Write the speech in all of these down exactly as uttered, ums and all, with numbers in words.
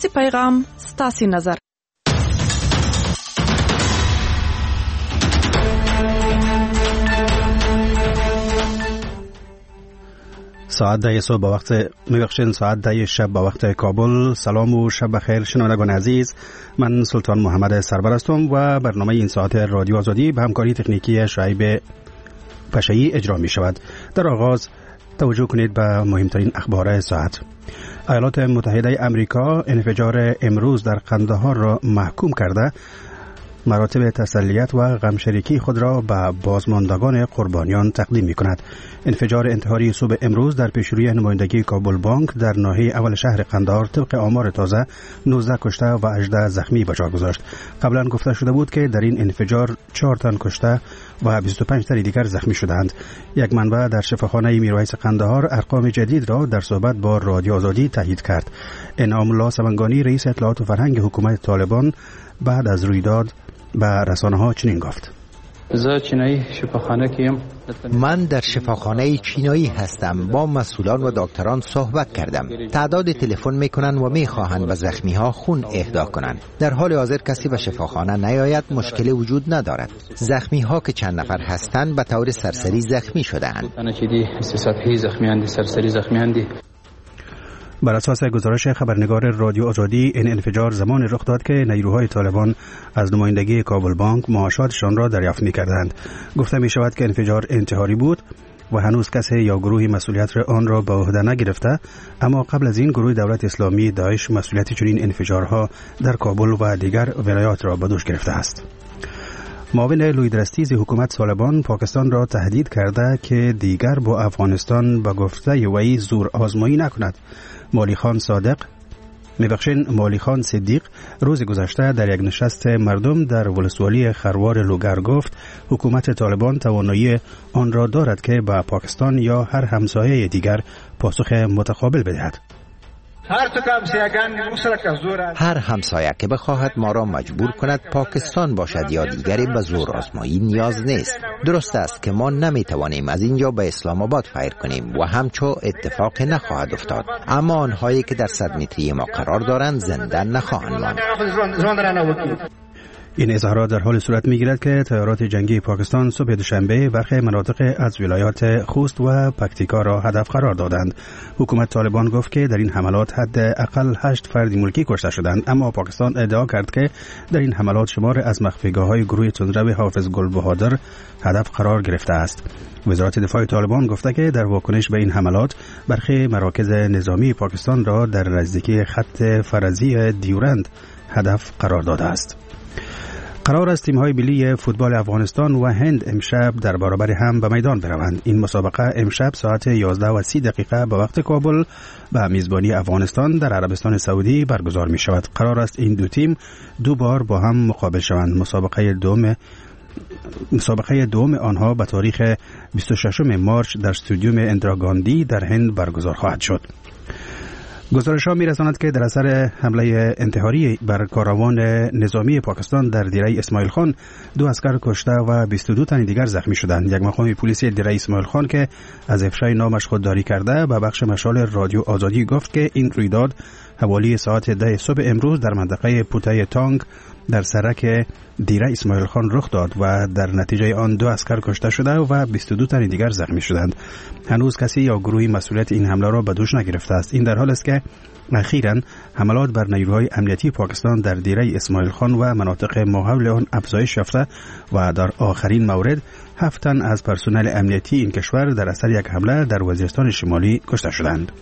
ستاسي پیغام، ستاسي نظر. ساعت ده صبح با وقت میبخشین ساعت ده شب با وقت کابل. سلام و شب بخیر شنوندگان عزیز، من سلطان محمد سرور هستم و برنامه این ساعت رادیو آزادی به همکاری تکنیکی شعیب پشایی اجرا می شود. در آغاز توجه کنید به مهمترین اخبار ساعت. ایالات متحده امریکا انفجار امروز در قندهار را محکوم کرده مراتب تسلیت و غمشریکی خود را به بازماندگان قربانیان تقدیم می کند. انفجار انتحاری صبح امروز در پیشروی نمایندگی کابل بانک در ناحیه اول شهر قندهار طبق آمار تازه نوزده کشته و هجده زخمی به جا گذاشت. قبلا گفته شده بود که در این انفجار چهار تن کشته و بیست و پنج تن دیگر زخمی شدند. یک منبع در شفاخانه میرویس قندهار ارقام جدید را در صحبت با رادیو آزادی تایید کرد. انعام الله سمنگانی رئیس اطلاعات و فرهنگ حکومت طالبان بعد از رویداد به رسانه‌ها چنین گفت: من در شفاخانه چینایی هستم. با مسئولان و دکتران صحبت کردم. تعداد تلفن میکنن و میخواهند به زخمی ها خون اهدا کنند. در حال حاضر کسی به شفاخانه نیاید مشکلی وجود ندارد. زخمی ها که چند نفر هستند به طور سرسری زخمی شده‌اند. بر اساس گزارش خبرنگار رادیو آزادی، این انفجار زمان رخ داد که نیروهای طالبان از نمایندگی کابل بانک معاشاتشان را دریافت می‌کردند. گفته می‌شود که انفجار انتحاری بود و هنوز کسی یا گروهی مسئولیت آن را به عهده نگرفته، اما قبل از این گروه دولت اسلامی داعش مسئولیت چنین انفجارها در کابل و دیگر ولایات را به دوش گرفته است. معاون لویدرستیز حکومت طالبان پاکستان را تهدید کرده که دیگر با افغانستان به گفته وی زور آزمایی نکند. مولی خان صادق میبخشین مولی خان صدیق روز گذشته در یک نشست مردم در ولسوالی خروار لوگر گفت حکومت طالبان توانایی آن را دارد که به پاکستان یا هر همسایه دیگر پاسخ متقابل بدهد. هر همسایه که بخواهد ما را مجبور کند پاکستان باشد یا دیگری به زور آزمایی نیاز نیست. درست است که ما نمیتوانیم از اینجا به اسلام آباد فیر کنیم و همچو اتفاق نخواهد افتاد، اما آنهایی که در صد متری ما قرار دارند زنده نخواهند ماند. این اظهارات در حال صورت می‌گیرد که تیارات جنگی پاکستان صبح دوشنبه برخی مناطق از ولایات خوست و پکتیکا را هدف قرار دادند. حکومت طالبان گفت که در این حملات حداقل هشت فرد ملکی کشته شدند، اما پاکستان ادعا کرد که در این حملات شمار از مخفیگاه‌های گروه تندرو حافظ گل بهادر هدف قرار گرفته است. وزارت دفاع طالبان گفته که در واکنش به این حملات برخی مراکز نظامی پاکستان را در نزدیکی خط فرضی دیورند هدف قرار داده است. قرار است تیم‌های ملی فوتبال افغانستان و هند امشب در برابر هم به میدان بروند. این مسابقه امشب ساعت یازده و سی دقیقه به وقت کابل به میزبانی افغانستان در عربستان سعودی برگزار می شود. قرار است این دو تیم دو بار با هم مقابل شوند. مسابقه دوم مسابقه دوم آنها به تاریخ بیست و ششم مارس در استادیوم اندرا گاندی در هند برگزار خواهد شد. گزارش ها می رساند که در اثر حمله انتحاری بر کاروان نظامی پاکستان در دیره اسماعیل خان دو اسکر کشته و بیست و دو تن دیگر زخمی شدند. یک مقام پلیس دیره اسماعیل خان که از افشای نامش خودداری کرده به بخش مشال رادیو آزادی گفت که این رویداد حوالی ساعت ده صبح امروز در منطقه پوتای تانگ در سرک دیره اسماعیل خان رخ داد و در نتیجه آن دو اسکر کشته شده و بیست و دو تن دیگر زخمی شدند. هنوز کسی یا گروهی مسئولیت این حمله را به دوش نگرفته است. این در حال است که اخیراً حملات بر نیروهای امنیتی پاکستان در دیره اسماعیل خان و مناطق ماحول آن افزایش یافته و در آخرین مورد هفت تن از پرسنل امنیتی این کشور در اثر یک حمله در وزیرستان شمالی کشته شدند.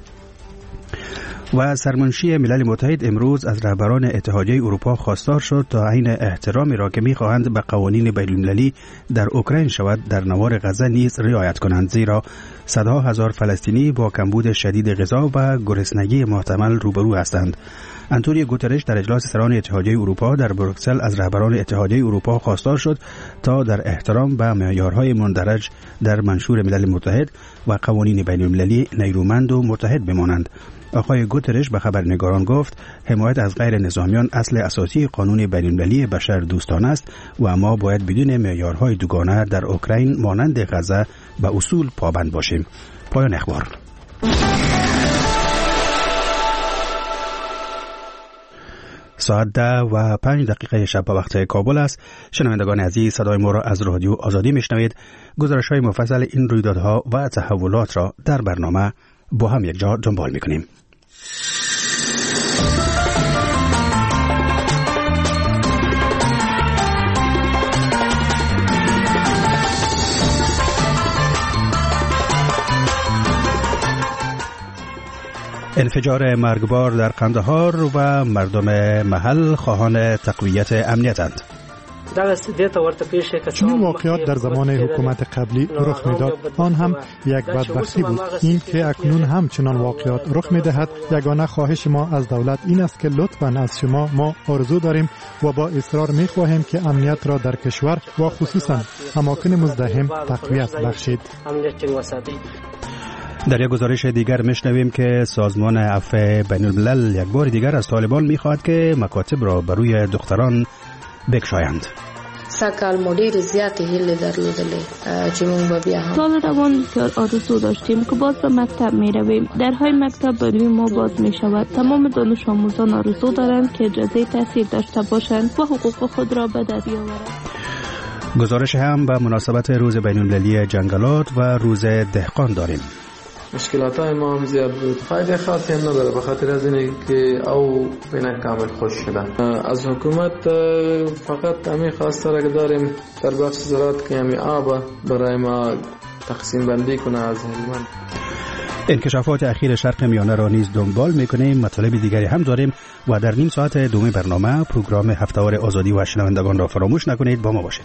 و سرمنشی ملل متحد امروز از رهبران اتحادیه اروپا خواستار شد تا عین احترامی را که می‌خواهند به قوانین بین‌المللی در اوکراین شود در نوار غزه نیز رعایت کنند، زیرا صدها هزار فلسطینی با کمبود شدید غذا و گرسنگی محتمل روبرو هستند. انتونیو گوترش در اجلاس سران اتحادیه اروپا در بروکسل از رهبران اتحادیه اروپا خواستار شد تا در احترام به معیارهای مندرج در منشور ملل متحد و قوانین بین‌المللی نیرومند و متحد بمانند. آقای گوترش به خبرنگاران گفت حمایت از غیر نظامیان اصل اساسی قانون بین‌المللی بشر دوستانه است و ما باید بدون معیارهای دوگانه در اوکراین مانند غزه به اصول پابند باشیم. پایان اخبار. ساعت ده و پنج دقیقه شب به وقت کابل است. شنوندگان عزیز، صدای ما را از رادیو آزادی میشنوید. گزارش‌های مفصل این رویدادها و تحولات را در برنامه با هم یک جا دنبال می‌کنیم. انفجار مرگبار در قندهار و مردم محل خواهان تقویت امنیتند. چنین واقعات در زمان حکومت قبلی رخ میداد. آن هم یک بدبختی بود. این که اکنون هم چنان واقعات رخ میدهد، یگانه خواهش ما از دولت این است که لطفاً از شما ما آرزو داریم و با اصرار میخواهیم که امنیت را در کشور و خصوصاً اماکن مزدحم تقویت بخشید. در یک گزارش دیگر میشنویم که سازمان عفو بین الملل یک بار دیگر از طالبان میخواهد که مکاتب را بر روی دختران بکشایند. سکال مدیر زیاتی هیله درلودلی چې مونږ به بیا هم سال روان که آرزو داشتیم که باز به مکتب می رویم. درهای مکتب برای ما باز می شود. تمام دانش آموزان آرزو دارند که اجازه تحصیل داشته باشند و حقوق خود را به دست بیاورند. گزارش هم به مناسبت روز بین المللی جنگلات و روز دهقان داریم. مشکلات های ما هم زیاد بود. فایده خاصی هم نداره به خاطر از اینه که او بین کامل خوش شده. از حکومت فقط همین خواسته را داریم در بخش زراعت که همین آب برای ما تقسیم بندی کنه از هلمند. انکشافات اخیر شرق میانه را نیز دنبال میکنیم. مطالب دیگری هم داریم و در نیم ساعت دوم برنامه پروگرام هفته‌وار آزادی و شنوندگان را فراموش نکنید. با ما باشید.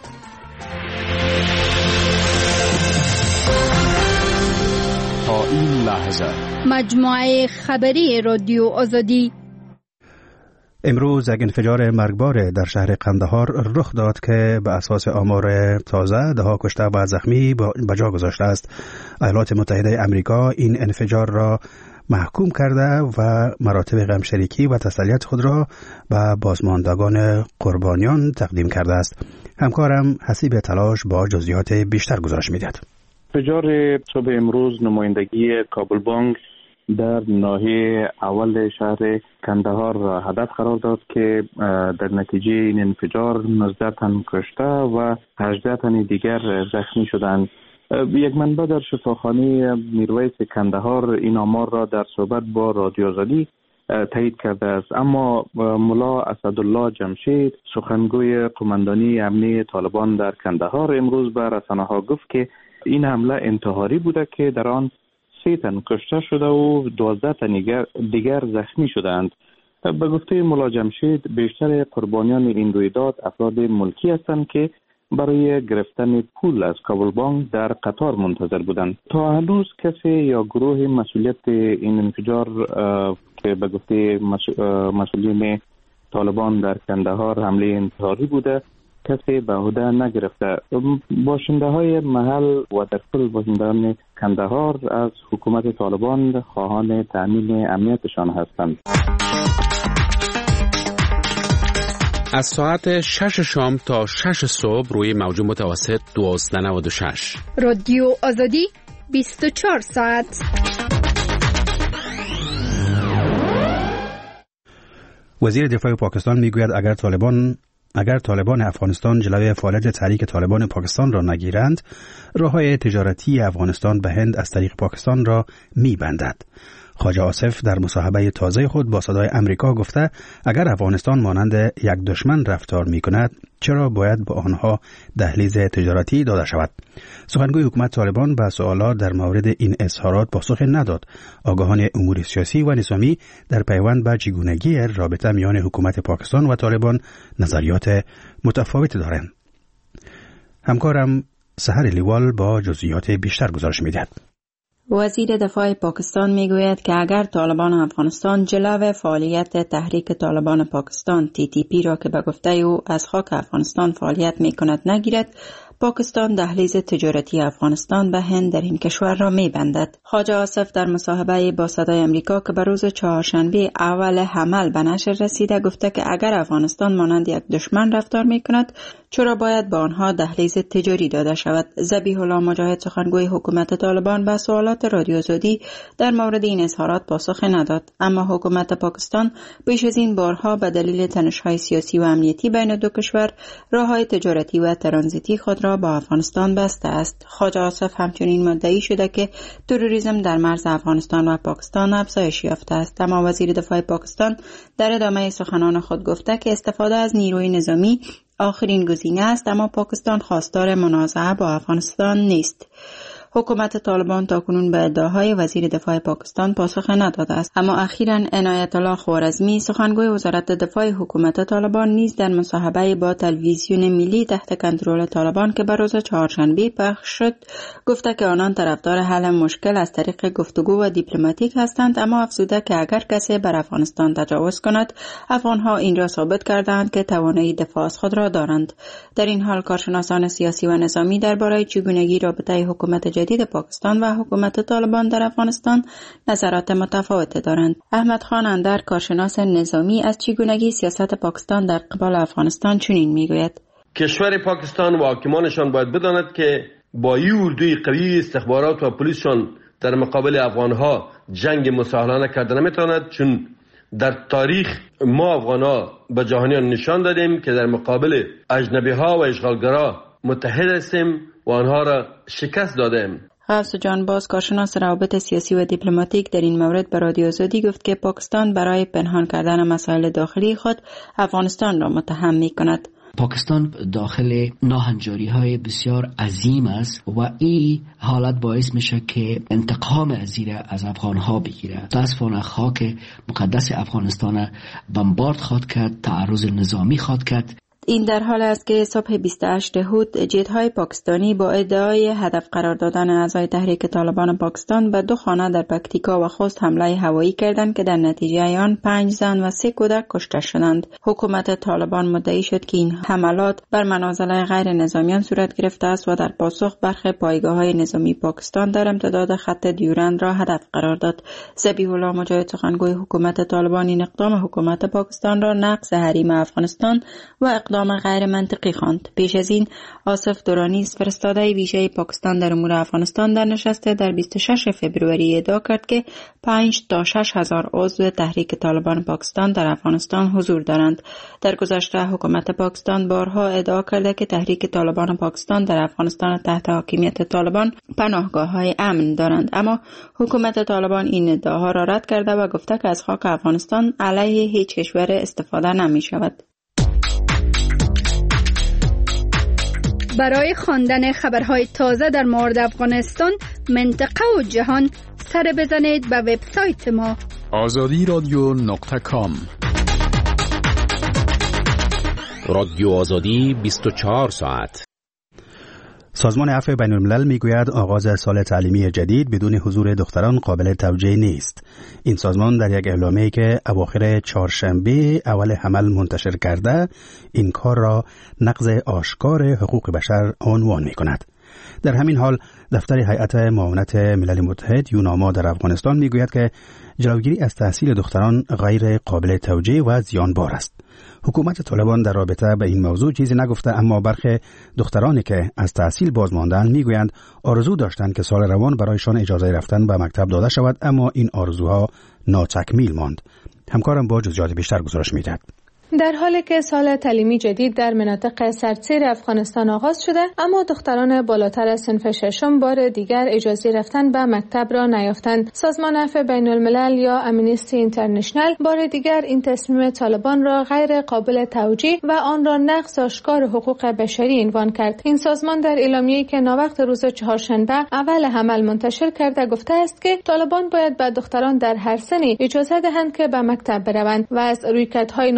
تا این لحظه مجموعه خبری رادیو آزادی. امروز یک انفجار مرگبار در شهر قندهار رخ داد که به اساس آمار تازه ده کشته و زخمی به جا گذاشته است. ایالات متحده آمریکا این انفجار را محکوم کرده و مراتب غمشریکی و تسلیت خود را به بازماندگان قربانیان تقدیم کرده است. همکارم حسیب تلاش با جزئیات بیشتر گزارش می‌دهد. انفجار صبح امروز نمایندگی کابل بانک در ناحیه اول شهر کندهار را هدف قرار داد که در نتیجه این انفجار نوزده تن کشته و هجده تن دیگر زخمی شدند. یک منبع در شفاخانه میرویس کندهار این آمار را در صحبت با رادیو آزادی تایید کرده است. اما ملا اسدالله جمشید سخنگوی قماندانی امنی طالبان در کندهار امروز به رسانه‌ها گفت که این حمله انتحاری بوده که در آن سه تن کشته شده و دوازده تن دیگر زخمی شدند. به گفته ملا جمشید بیشتر قربانیان این رویداد افراد ملکی هستند که برای گرفتن پول از کابل بانک در قطار منتظر بودند. تا هنوز کسی یا گروه مسئولیت این انفجار که به گفته مسئولین طالبان در کندهار حمله انتحاری بوده کسی به عهده نگرفته. باشنده های محل و در کل باشندگان کندهار از حکومت طالبان خواهان تأمین امنیتشان هستند. از ساعت شش شام تا شش صبح روی موج متوسط دوازده نود و شش رادیو آزادی بیست و چهار ساعت. وزیر دفاع پاکستان میگوید اگر طالبان اگر طالبان افغانستان جلوی فعالیت تحریک طالبان پاکستان را نگیرند، راه‌های تجارتی افغانستان به هند از طریق پاکستان را می‌بندد. خواجه آصف در مصاحبه تازه خود با صدای آمریکا گفته اگر افغانستان مانند یک دشمن رفتار می‌کند، چرا باید به آنها دهلیز تجارتی داده شود؟ سخنگوی حکومت طالبان به سوالات در مورد این اظهارات پاسخ نداد. آگاهان امور سیاسی و نظامی در پیوند به چگونگی رابطه میان حکومت پاکستان و طالبان نظریات متفاوتی دارند. همکارم سحر لیوال با جزئیات بیشتر گزارش می‌دهد. وزیر دفاع پاکستان میگوید که اگر طالبان افغانستان جلو فعالیت تحریک طالبان پاکستان تی تی پی را که به گفته او از خاک افغانستان فعالیت میکند نگیرد، پاکستان دهلیز تجارتی افغانستان به هند در این کشور را می‌بندد. خواجه آصف در مصاحبه با صدای آمریکا که به روز چهارشنبه اول حمل به نشر رسیده گفته که اگر افغانستان مانند یک دشمن رفتار می‌کند چرا باید به آنها دهلیز تجاری داده شود. ذبیح الله مجاهد سخنگوی حکومت طالبان به سوالات رادیو آزادی در مورد این اظهارات پاسخ نداد، اما حکومت پاکستان پیش از این بارها به دلیل تنش‌های سیاسی و امنیتی بین دو کشور راه‌های تجارتی و ترانزیتی خود را با افغانستان بسته است. خواجه آصف همچنین مدعی شده که تروریسم در مرز افغانستان و پاکستان افزایش یافته است، اما وزیر دفاع پاکستان در ادامه سخنان خود گفته که استفاده از نیروی نظامی آخرین گزینه است، اما پاکستان خواستار منازعه با افغانستان نیست. حکومت طالبان تاکنون به ادعاهای وزیر دفاع پاکستان پاسخ نداده است، اما اخیراً عنایت الله خوارزمی سخنگوی وزارت دفاع حکومت طالبان نیز در مصاحبه با تلویزیون ملی تحت کنترل طالبان که بر روز چهارشنبه پخش شد گفته که آنان طرفدار حل مشکل از طریق گفتگو و دیپلماتیک هستند، اما افزوده که اگر کسی بر افغانستان تجاوز کند افغانها این را ثابت کردند که توانایی دفاع از خود را دارند. در این حال کارشناسان سیاسی و نظامی درباره چگونگی رابطه حکومت جدید پاکستان و حکومت طالبان در افغانستان نظرات متفاوت دارند. احمد خان اندر کارشناس نظامی از چگونگی سیاست پاکستان در قبال افغانستان چنین میگوید: کشور پاکستان و حاکمانشان باید بداند که با این اردوی قوی استخبارات و پلیسشان در مقابل افغانها جنگ مساهلانه کرده نمیتواند، چون در تاریخ ما افغانها به جهانیان نشان دادیم که در مقابل اجنبی ها و اشغالگرا متحد هستیم و آنها را شکست دادیم. غوث جان باز کارشناس روابط سیاسی و دیپلماتیک در این مورد به رادیو آزادی گفت که پاکستان برای پنهان کردن مسائل داخلی خود افغانستان را متهم می کند. پاکستان داخل ناهنجاری های بسیار عظیم است و این حالت باعث میشه که انتقام از زیر از افغان ها بگیره. متاسفانه خاک مقدس افغانستان بمبارد خواد کرد، تعرض نظامی خواد کرد. این در حال است که صبح بیست و هشت هود جت‌های پاکستانی با ادعای هدف قرار دادن اعضای تحریک طالبان پاکستان به دو خانه در پکتیکا و خوست حمله هوایی کردند که در نتیجه آن پنج زن و سه کودک کشته شدند. حکومت طالبان مدعی شد که این حملات بر منازل غیر نظامیان صورت گرفته است و در پاسخ برخی پایگاه‌های نظامی پاکستان در امتداد خط دیورند را هدف قرار داد. ذبیح الله مجاهد سخنگوی حکومت طالبان این اقدام حکومت پاکستان را نقض حریم افغانستان و اقدام غیر منطقی خواند. پیش از این آصف دورانیز فرستاده ویژه پاکستان در امور افغانستان در نشست در بیست و شش فوریه ادعا کرد که پنج تا شش هزار عضو تحریک طالبان پاکستان در افغانستان حضور دارند. در گذشته حکومت پاکستان بارها ادعا کرده که تحریک طالبان پاکستان در افغانستان تحت حاکمیت طالبان پناهگاه‌های امن دارند، اما حکومت طالبان این ادعاها را رد کرده و گفته که از خاک افغانستان علیه هیچ کشور استفاده نمی شود. برای خواندن خبرهای تازه در مورد افغانستان، منطقه و جهان سر بزنید به وبسایت ما آزادی رادیو نقطه کام. رادیو آزادی بیست و چهار ساعت. سازمان عفو بین الملل میگوید آغاز سال تعلیمی جدید بدون حضور دختران قابل توجیه نیست. این سازمان در یک اعلامیه‌ای که اواخر چهارشنبه اول حمل منتشر کرده این کار را نقض آشکار حقوق بشر عنوان می‌کند. در همین حال دفتر هیئت معاونت ملل متحد یوناما در افغانستان میگوید که جلوگیری از تحصیل دختران غیر قابل توجیه و زیانبار است. حکومت طالبان در رابطه به این موضوع چیزی نگفته، اما برخی دخترانی که از تحصیل باز ماندند میگویند آرزو داشتند که سال روان برایشان اجازه رفتن به مکتب داده شود، اما این آرزوها ناتکمیل ماند. همکارم با جزئیات بیشتر گزارش میدهد. در حالی که سال تعلیمی جدید در مناطق سردسیر افغانستان آغاز شده، اما دختران بالاتر از صنف ششم بار دیگر اجازه رفتن به مکتب را نیافتند. سازمان عفو بین الملل یا امنیستی اینترنشنال بار دیگر این تصمیم طالبان را غیر قابل توجیه و آن را نقض آشکار حقوق بشری عنوان کرد. این سازمان در اعلامیه‌ای که ناوقت روز چهارشنبه اول حمل منتشر کرده گفته است که طالبان باید به دختران در هر سنی اجازه دهند که به مکتب بروند و از رویکردهای نادرست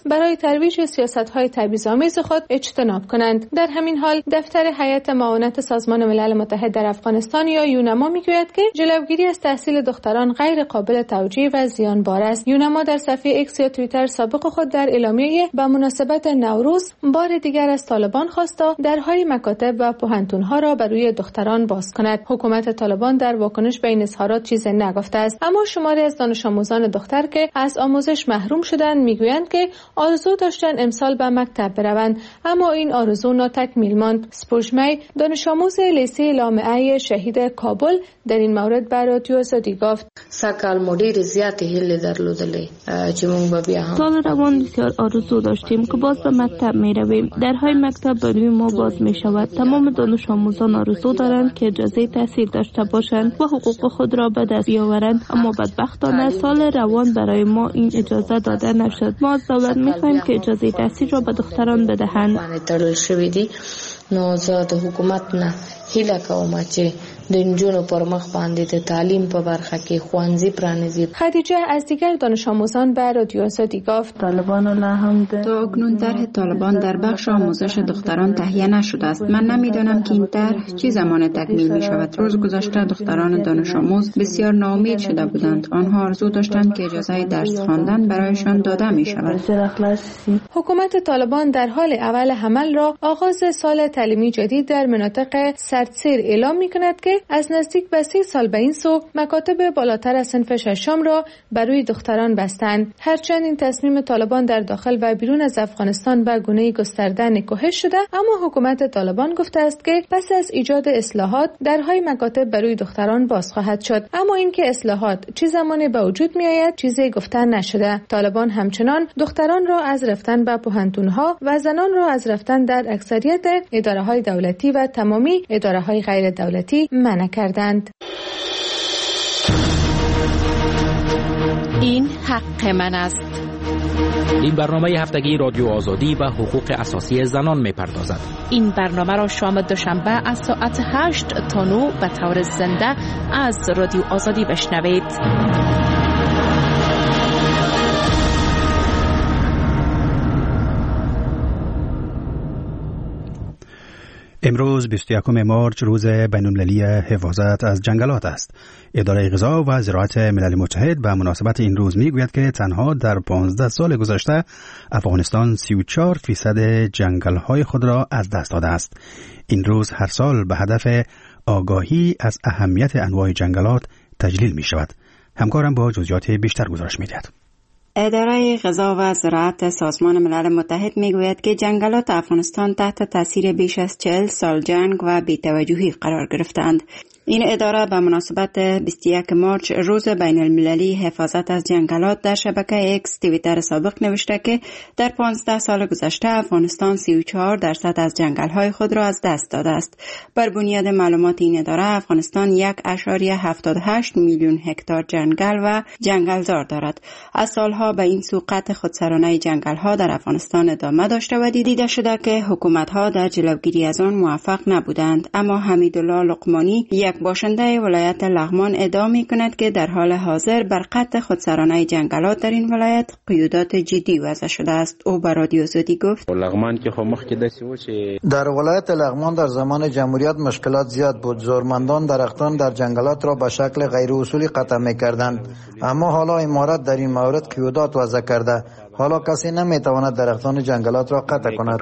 برای ترویج سیاست‌های تبعیض‌آمیز خود اجتناب کنند. در همین حال دفتر هیئت معاونت سازمان ملل متحد در افغانستان یا یونما میگوید که جلوگیری از تحصیل دختران غیر قابل توجیه و زیانبار است. یونما در صفحه ایکس یا توییتر سابق خود در اعلامیه به مناسبت نوروز بار دیگر از طالبان خواست تا درهای مکاتب و پوهنتون‌ها را بر روی دختران باز کند. حکومت طالبان در واکنش به این اظهارات چیزی نگفته است، اما شماری از دانش آموزان دختر که از آموزش محروم شدند میگویند که آرزو داشتند امسال به مکتب بروند، اما این آرزو ناتکمیل ماند. سپوژمی دانش آموز لیسه لامعه شهید کابل در این مورد به رادیو آزادی گفت: سکال مدیر زیاتی هیله درلودلی چې مونږ به بیا هم سال روان بسیار آرزو داشتیم که باز به مکتب می رویم. درهای مکتب برای ما باز می شود. تمام دانش آموزان آرزو دارند که اجازه تحصیل داشته باشند و حقوق خود را به دست بیاورند، اما بدبختانه سال روان برای ما این اجازه داده نشد. ما از دولت می خواهیم که اجازه تحصیل را به دختران بدهند. نو زه د حکومت نه هیله کوم چې د نجونو پر مخ باندې د تعلیم په برخه کې خوانزی پرانیزي. خدیجه از دیگر دانش آموزان به رادیو آزادی گفت: طالبان هم تا اکنون طرح طالبان در بخش آموزش دختران تهیه نشده است. من نمیدانم که این طرح چه زمان تکمیل می شود. روز گذشته دختران دانش آموز بسیار ناامید شده بودند. آنها آرزو داشتند که اجازه درس خواندن برایشان داده می شود. حکومت طالبان در حال اول حمل را آغاز سال تعلیمی جدید در مناطق سردسیر اعلام می کند که از نزدیک به سی سال به این سو مکاتب بالاتر از صنف ششم را بر روی دختران بستند. هرچند این تصمیم طالبان در داخل و بیرون از افغانستان به گونه‌ای گسترده نکوهش شده، اما حکومت طالبان گفته است که پس از ایجاد اصلاحات درهای مکاتب بر روی دختران باز خواهد شد، اما اینکه اصلاحات چه زمانی به وجود می آید چیزی گفته نشده. طالبان همچنان دختران را از رفتن به پوهنتون‌ها و زنان را از رفتن در اکثریت اداره‌های دولتی و تمامی اداره‌های غیر دولتی منع کردند. این حق من است. این برنامه هفتگی رادیو آزادی و حقوق اساسی زنان می‌پردازد. این برنامه را شام دوشنبه از ساعت هشت تا نه به طور زنده از رادیو آزادی بشنوید. امروز بیست و یکم مارچ روز بین‌المللی حفاظت از جنگلات است. اداره غذا و زراعت ملل متحد به مناسبت این روز میگوید که تنها در پانزده سال گذشته افغانستان سی و چهار فیصد جنگل‌های خود را از دست داده است. این روز هر سال به هدف آگاهی از اهمیت انواع جنگلات تجلیل می شود. همکارم با جزئیات بیشتر گزارش می‌دهد. اداره غذا و زراعت سازمان ملل متحد میگوید که جنگلات افغانستان تحت تاثیر بیش از چهل سال جنگ و بی‌توجهی قرار گرفتند. این اداره به مناسبت بیست و یکم مارچ روز بین المللی حفاظت از جنگلات در شبکه ایکس توییتر سابق نوشته که در پانزده سال گذشته افغانستان سی و چهار درصد از جنگل‌های خود را از دست داده است. بر بنیاد معلومات این اداره افغانستان یک ممیز هفتاد و هشت میلیون هکتار جنگل و جنگلزار دارد. از سالها به این سو قطع خودسرانه جنگل‌ها در افغانستان ادامه داشته و دیده شده که حکومت‌ها در جلوگیری از آن موفق نبودند. اما حمیدالله لقمانی یک باشنده ولایت لغمان ادعا می‌کند که در حال حاضر بر قطع خودسرانه جنگلات در این ولایت قیودات جدی وضع شده است. او به رادیو آزادی گفت: لغمان که خو مخکې داسې و چې در ولایت لغمان در زمان جمهوریت مشکلات زیاد بود. زورمندان درختان در جنگلات را به شکل غیر اصولی قطع می‌کردند، اما حالا امارت در این مورد قیودات وضع کرده. حالا کسی نمیتواند درختان جنگلات را قطع کند.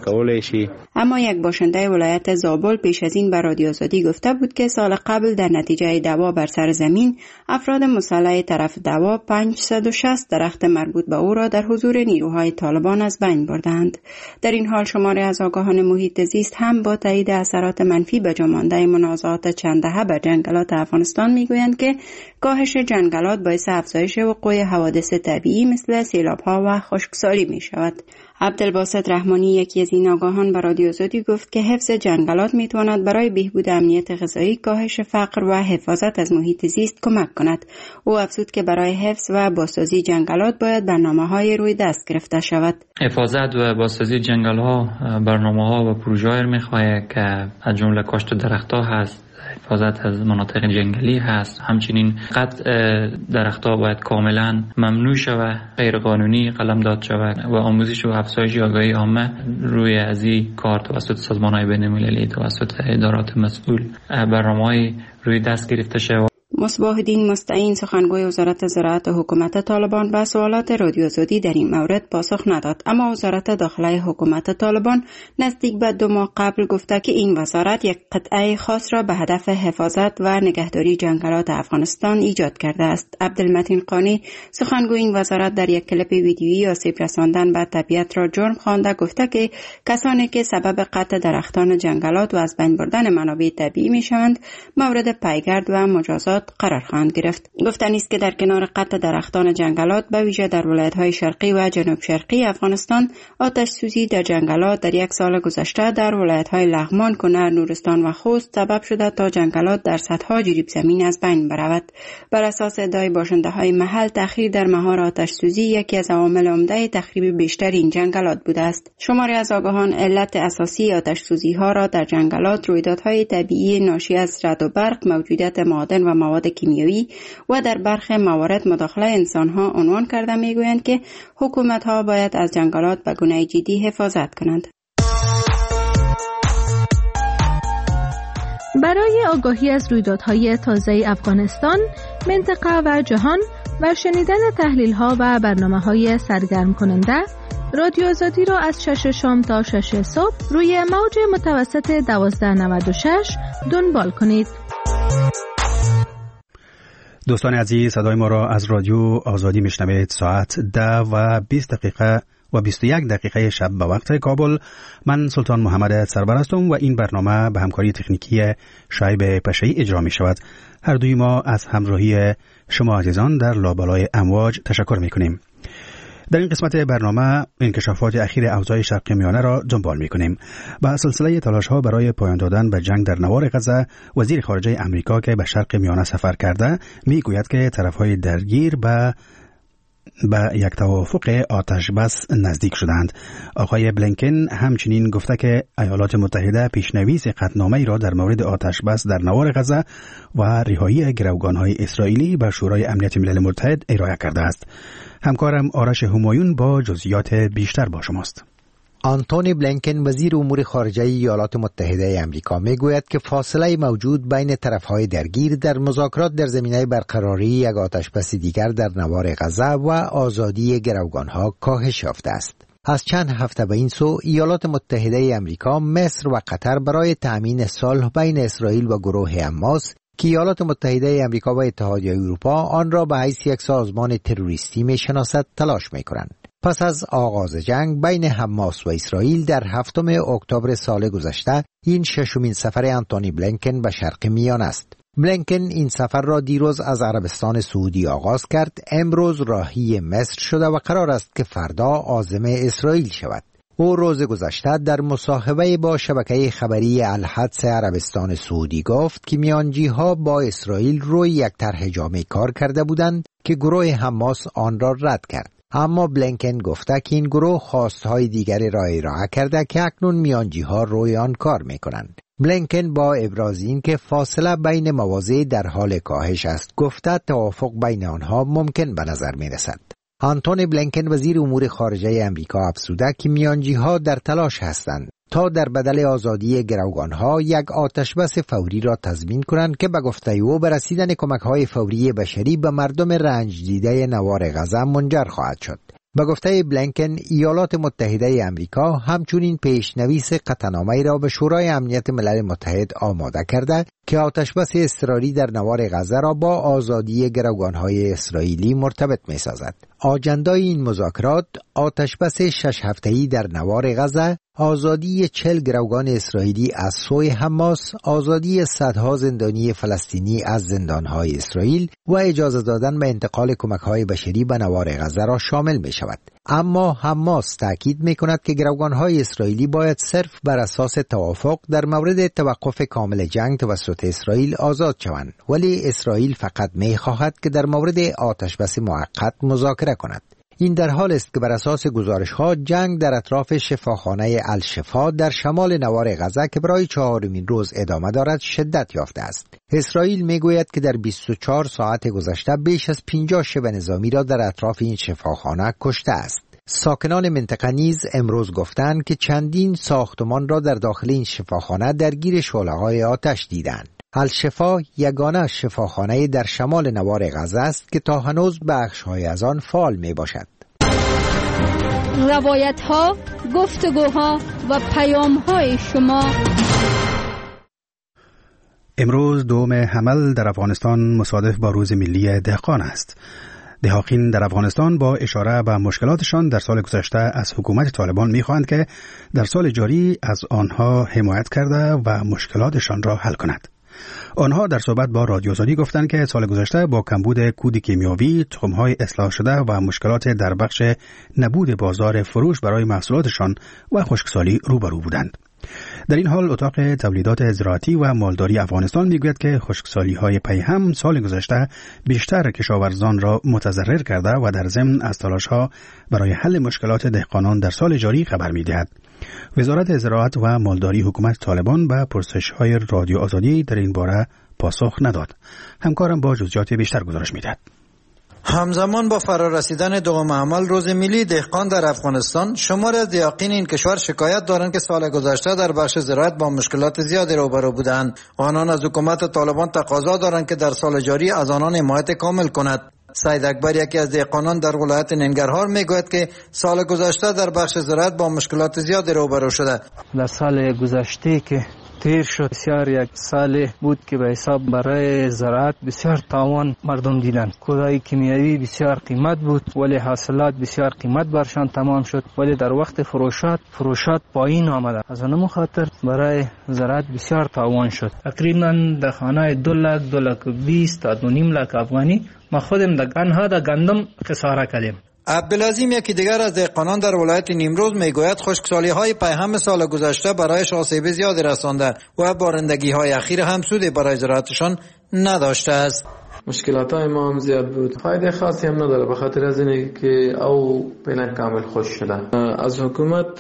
اما یک باشنده ولایت زابل پیش از این به رادیو آزادی گفته بود که سال قبل در نتیجه دعوا بر سر زمین افراد مسلح طرف دعوا پانصد و شصت درخت مربوط به او را در حضور نیروهای طالبان از بین بردند. در این حال شماری از آگاهان محیط زیست هم با تایید اثرات منفی به جا مانده منازعات چند دهه بر جنگلات افغانستان میگویند که کاهش جنگلات باعث افزایش وقوع حوادث طبیعی مثل سیلاب‌ها و خشکسالی می شود. عبدالباسط رحمانی یکی از این آگاهان به رادیو آزادی گفت که حفظ جنگلات می تواند برای بهبود امنیت غذایی، کاهش فقر و حفاظت از محیط زیست کمک کند. او افزود که برای حفظ و بازسازی جنگلات باید برنامه‌های روی دست گرفته شود. حفاظت و بازسازی جنگل‌ها برنامه‌ها و پروژه‌ای می‌خواهد که از جمله کاشت درخت‌ها هست، حفاظت از مناطق جنگلی هست. همچنین قطع درخت‌ها باید کاملا ممنوع شود. غیر قانونی قلمداد داد شود و آموزش و افزایش آگاهی عامه روی از این کار توسط سازمان‌های بین‌المللی، توسط ادارات مسئول برنامه‌های روی دست گرفته شود. مصباح الدین مستعین سخنگوی وزارت زراعت حکومت طالبان به سوالات رادیو آزادی در این مورد پاسخ نداد، اما وزارت داخلی حکومت طالبان نزدیک به دو ماه قبل گفته که این وزارت یک قطعه خاص را به هدف حفاظت و نگهداری جنگلات افغانستان ایجاد کرده است. عبدالمتین قانی سخنگوی این وزارت در یک کلیپ ویدیویی آسیب رساندن به طبیعت را جرم خوانده گفته که کسانی که سبب قطع درختان جنگلات و از بین بردن منابع طبیعی میشوند مورد پیگرد و مجازات قرار خواهند گرفت. گفتنی است که در کنار قطع درختان جنگلات به ویژه در ولایت‌های شرقی و جنوب شرقی افغانستان آتش سوزی در جنگلات در یک سال گذشته در ولایت‌های لغمان، کنر، نورستان و خوست سبب شده تا جنگلات در صدها جریب زمین از بین برود. بر اساس ادعای باشنده‌های محل، تأخیر در مهار آتش سوزی یکی از عوامل عمده تخریب بیشتر این جنگلات بوده است. شماری از آگاهان علت اساسی آتش سوزی‌ها را در جنگلات رویدادهای طبیعی ناشی از رعد و برق، موجودیت معادن و مواد کیمیایی و در برخی موارد مداخله انسان‌ها عنوان کرده می‌گویند که حکومت‌ها باید از جنگلات به گونه جدی حفاظت کنند. برای آگاهی از رویدادهای تازه افغانستان، منطقه و جهان و شنیدن تحلیل‌ها و برنامه‌های سرگرم کننده، رادیو آزادی را از شش شام تا شش صبح روی موج متوسط دوازده نود و شش دنبال کنید. دوستان عزیز، صدای ما را از رادیو آزادی میشنوید. ساعت ده و بیست دقیقه و بیست و یک دقیقه شب به وقت کابل. من سلطان محمد سرور هستم و این برنامه به همکاری تکنیکی شایب پشه‌ای اجرا می شود. هر دوی ما از همراهی شما عزیزان در لابلای امواج تشکر می کنیم. در این قسمت برنامه انکشافات اخیر اوضاع شرق میانه را دنبال می‌کنیم. با سلسله تلاش‌ها برای پایان دادن به جنگ در نوار غزه، وزیر خارجه امریکا که به شرق میانه سفر کرده میگوید که طرف‌های درگیر به به یک توافق آتش بس نزدیک شدند. آقای بلینکن همچنین گفته که ایالات متحده پیشنویس قطعنامه‌ای را در مورد آتش بس در نوار غزه و رهایی گروگان‌های اسرائیلی به شورای امنیت ملل متحد ارائه کرده است. همکارم آرش همایون با جزئیات بیشتر با شماست. آنتونی بلینکن وزیر امور خارجه ایالات متحده آمریکا میگوید که فاصله موجود بین طرفهای درگیر در مذاکرات در زمینه برقراری یک آتشبس دیگر در نوار غزه و آزادی گروگانها کاهش یافته است. از چند هفته به این سو ایالات متحده آمریکا، مصر و قطر برای تأمین صلح بین اسرائیل و گروه حماس که ایالات متحده آمریکا و اتحادیه اروپا آن را به حیث یک سازمان تروریستی میشناسد تلاش میکنند. پس از آغاز جنگ بین حماس و اسرائیل در هفتم اکتبر سال گذشته، این ششمین سفر آنتونی بلینکن به شرق میانه است. بلینکن این سفر را دیروز از عربستان سعودی آغاز کرد، امروز راهی مصر شده و قرار است که فردا عازم اسرائیل شود. او روز گذشته در مصاحبه با شبکه خبری الحدث عربستان سعودی گفت که میانجی‌ها با اسرائیل روی یک طرح جامع کار کرده بودند که گروه حماس آن را رد کرد. اما بلینکن گفته که این گروه خواستهای دیگری را ارائه کرده که اکنون میانجی‌ها روی آن کار می‌کنند. بلینکن با ابراز این که فاصله بین مواضع در حال کاهش است گفته توافق بین آنها ممکن به نظر می‌رسد. آنتونی بلینکن وزیر امور خارجه امریکا افزوده که میانجی‌ها در تلاش هستند تا در بدل آزادی گروگانها یک آتشبس فوری را تضمین کنند که به گفته او به رسیدن کمک‌های فوری بشری به مردم رنج دیده نوار غزه منجر خواهد شد. به گفته بلینکن، ایالات متحده آمریکا همچنین پیشنویس قطعنامه‌ای را به شورای امنیت ملل متحد آماده کرده که آتشبس اضطراری در نوار غزه را با آزادی گروگان‌های اسرائیلی مرتبط می‌سازد. آجندای این مذاکرات آتشبس شش هفته‌ای در نوار غزه، آزادی چهل گروگان اسرائیلی از سوی حماس، آزادی صدها زندانی فلسطینی از زندانهای اسرائیل و اجازه دادن به انتقال کمک‌های بشری به نوار غزه را شامل می شود. اما حماس تاکید می کند که گروگان‌های اسرائیلی باید صرف بر اساس توافق در مورد توقف کامل جنگ توسط اسرائیل آزاد شوند، ولی اسرائیل فقط می خواهد که در مورد آتشبس موقت مذاکره کند. این در حال است که بر اساس گزارش‌ها جنگ در اطراف شفاخانه الشفا در شمال نوار غزه که برای چهارمین روز ادامه دارد شدت یافته است. اسرائیل میگوید که در بیست و چهار ساعت گذشته بیش از پنجاه شبه نظامی را در اطراف این شفاخانه کشته است. ساکنان منطقه نیز امروز گفتند که چندین ساختمان را در داخل این شفاخانه درگیر شعله‌های آتش دیدند. الشفا یگانه شفاخانه در شمال نوار غزه است که تا هنوز بخش‌های از آن فعال میباشد. روایت‌ها، گفتگوها و پیام‌های شما. امروز دوم حمل در افغانستان مصادف با روز ملی دهقان است. دهاقین در افغانستان با اشاره به مشکلاتشان در سال گذشته از حکومت طالبان می‌خواهند که در سال جاری از آنها حمایت کرده و مشکلاتشان را حل کند. آنها در صحبت با رادیو آزادی گفتند که سال گذشته با کمبود کود کیمیاوی، تخم‌های اصلاح شده و مشکلات در بخش نبود بازار فروش برای محصولاتشان و خشکسالی روبرو بودند. در این حال اتاق تولیدات زراعتی و مالداری افغانستان میگوید که خشکسالی‌های پیهم سال گذشته بیشتر کشاورزان را متضرر کرده و در ضمن از تلاش‌ها برای حل مشکلات دهقانان در سال جاری خبر می‌دهد. وزارت زراعت و مالداری حکومت طالبان به پرسش‌های رادیو آزادی در این باره پاسخ نداد. همکارم با جزئیات بیشتر گزارش می‌دهد. همزمان با فرارسیدن دوم حمل روز ملی دهقان در افغانستان، شمار از دهاقین این کشور شکایت دارند که سال گذشته در بخش زراعت با مشکلات زیادی روبرو بودند. آنان از حکومت طالبان تقاضا دارند که در سال جاری از آنان حمایت کامل کند. سید اکبر یکی از دهقانان در ولایت ننگرهار میگوید که سال گذشته در بخش زراعت با مشکلات زیادی روبرو شده. در سال گذشته که تیر شد بسیار یک سال بود که به حساب برای زراعت بسیار تاوان مردم دیدن. کودای کیمیایی بسیار قیمت بود ولی حاصلات بسیار قیمت برشان تمام شد، ولی در وقت فروشات فروشات پایین آمده. از آن خاطر برای زراعت بسیار تاوان شد. تقریبا در خانه دو لک دو لک بیست تا دو نیم لک افغانی ما خودم در گنها در گندم خساره کردیم. عبدالعظیم یکی دیگر از دهقانان در ولایت نیمروز میگوید خشکسالی‌های پیهم سال گذشته برایش آسیب زیادی رسانده و بارندگی‌های اخیر هم سودی برای زراعتشان نداشته است. مشکلات های ما هم زیاد بود، فایده خاصی هم نداره به خاطر از اینه که او بین کامل خوش شده. از حکومت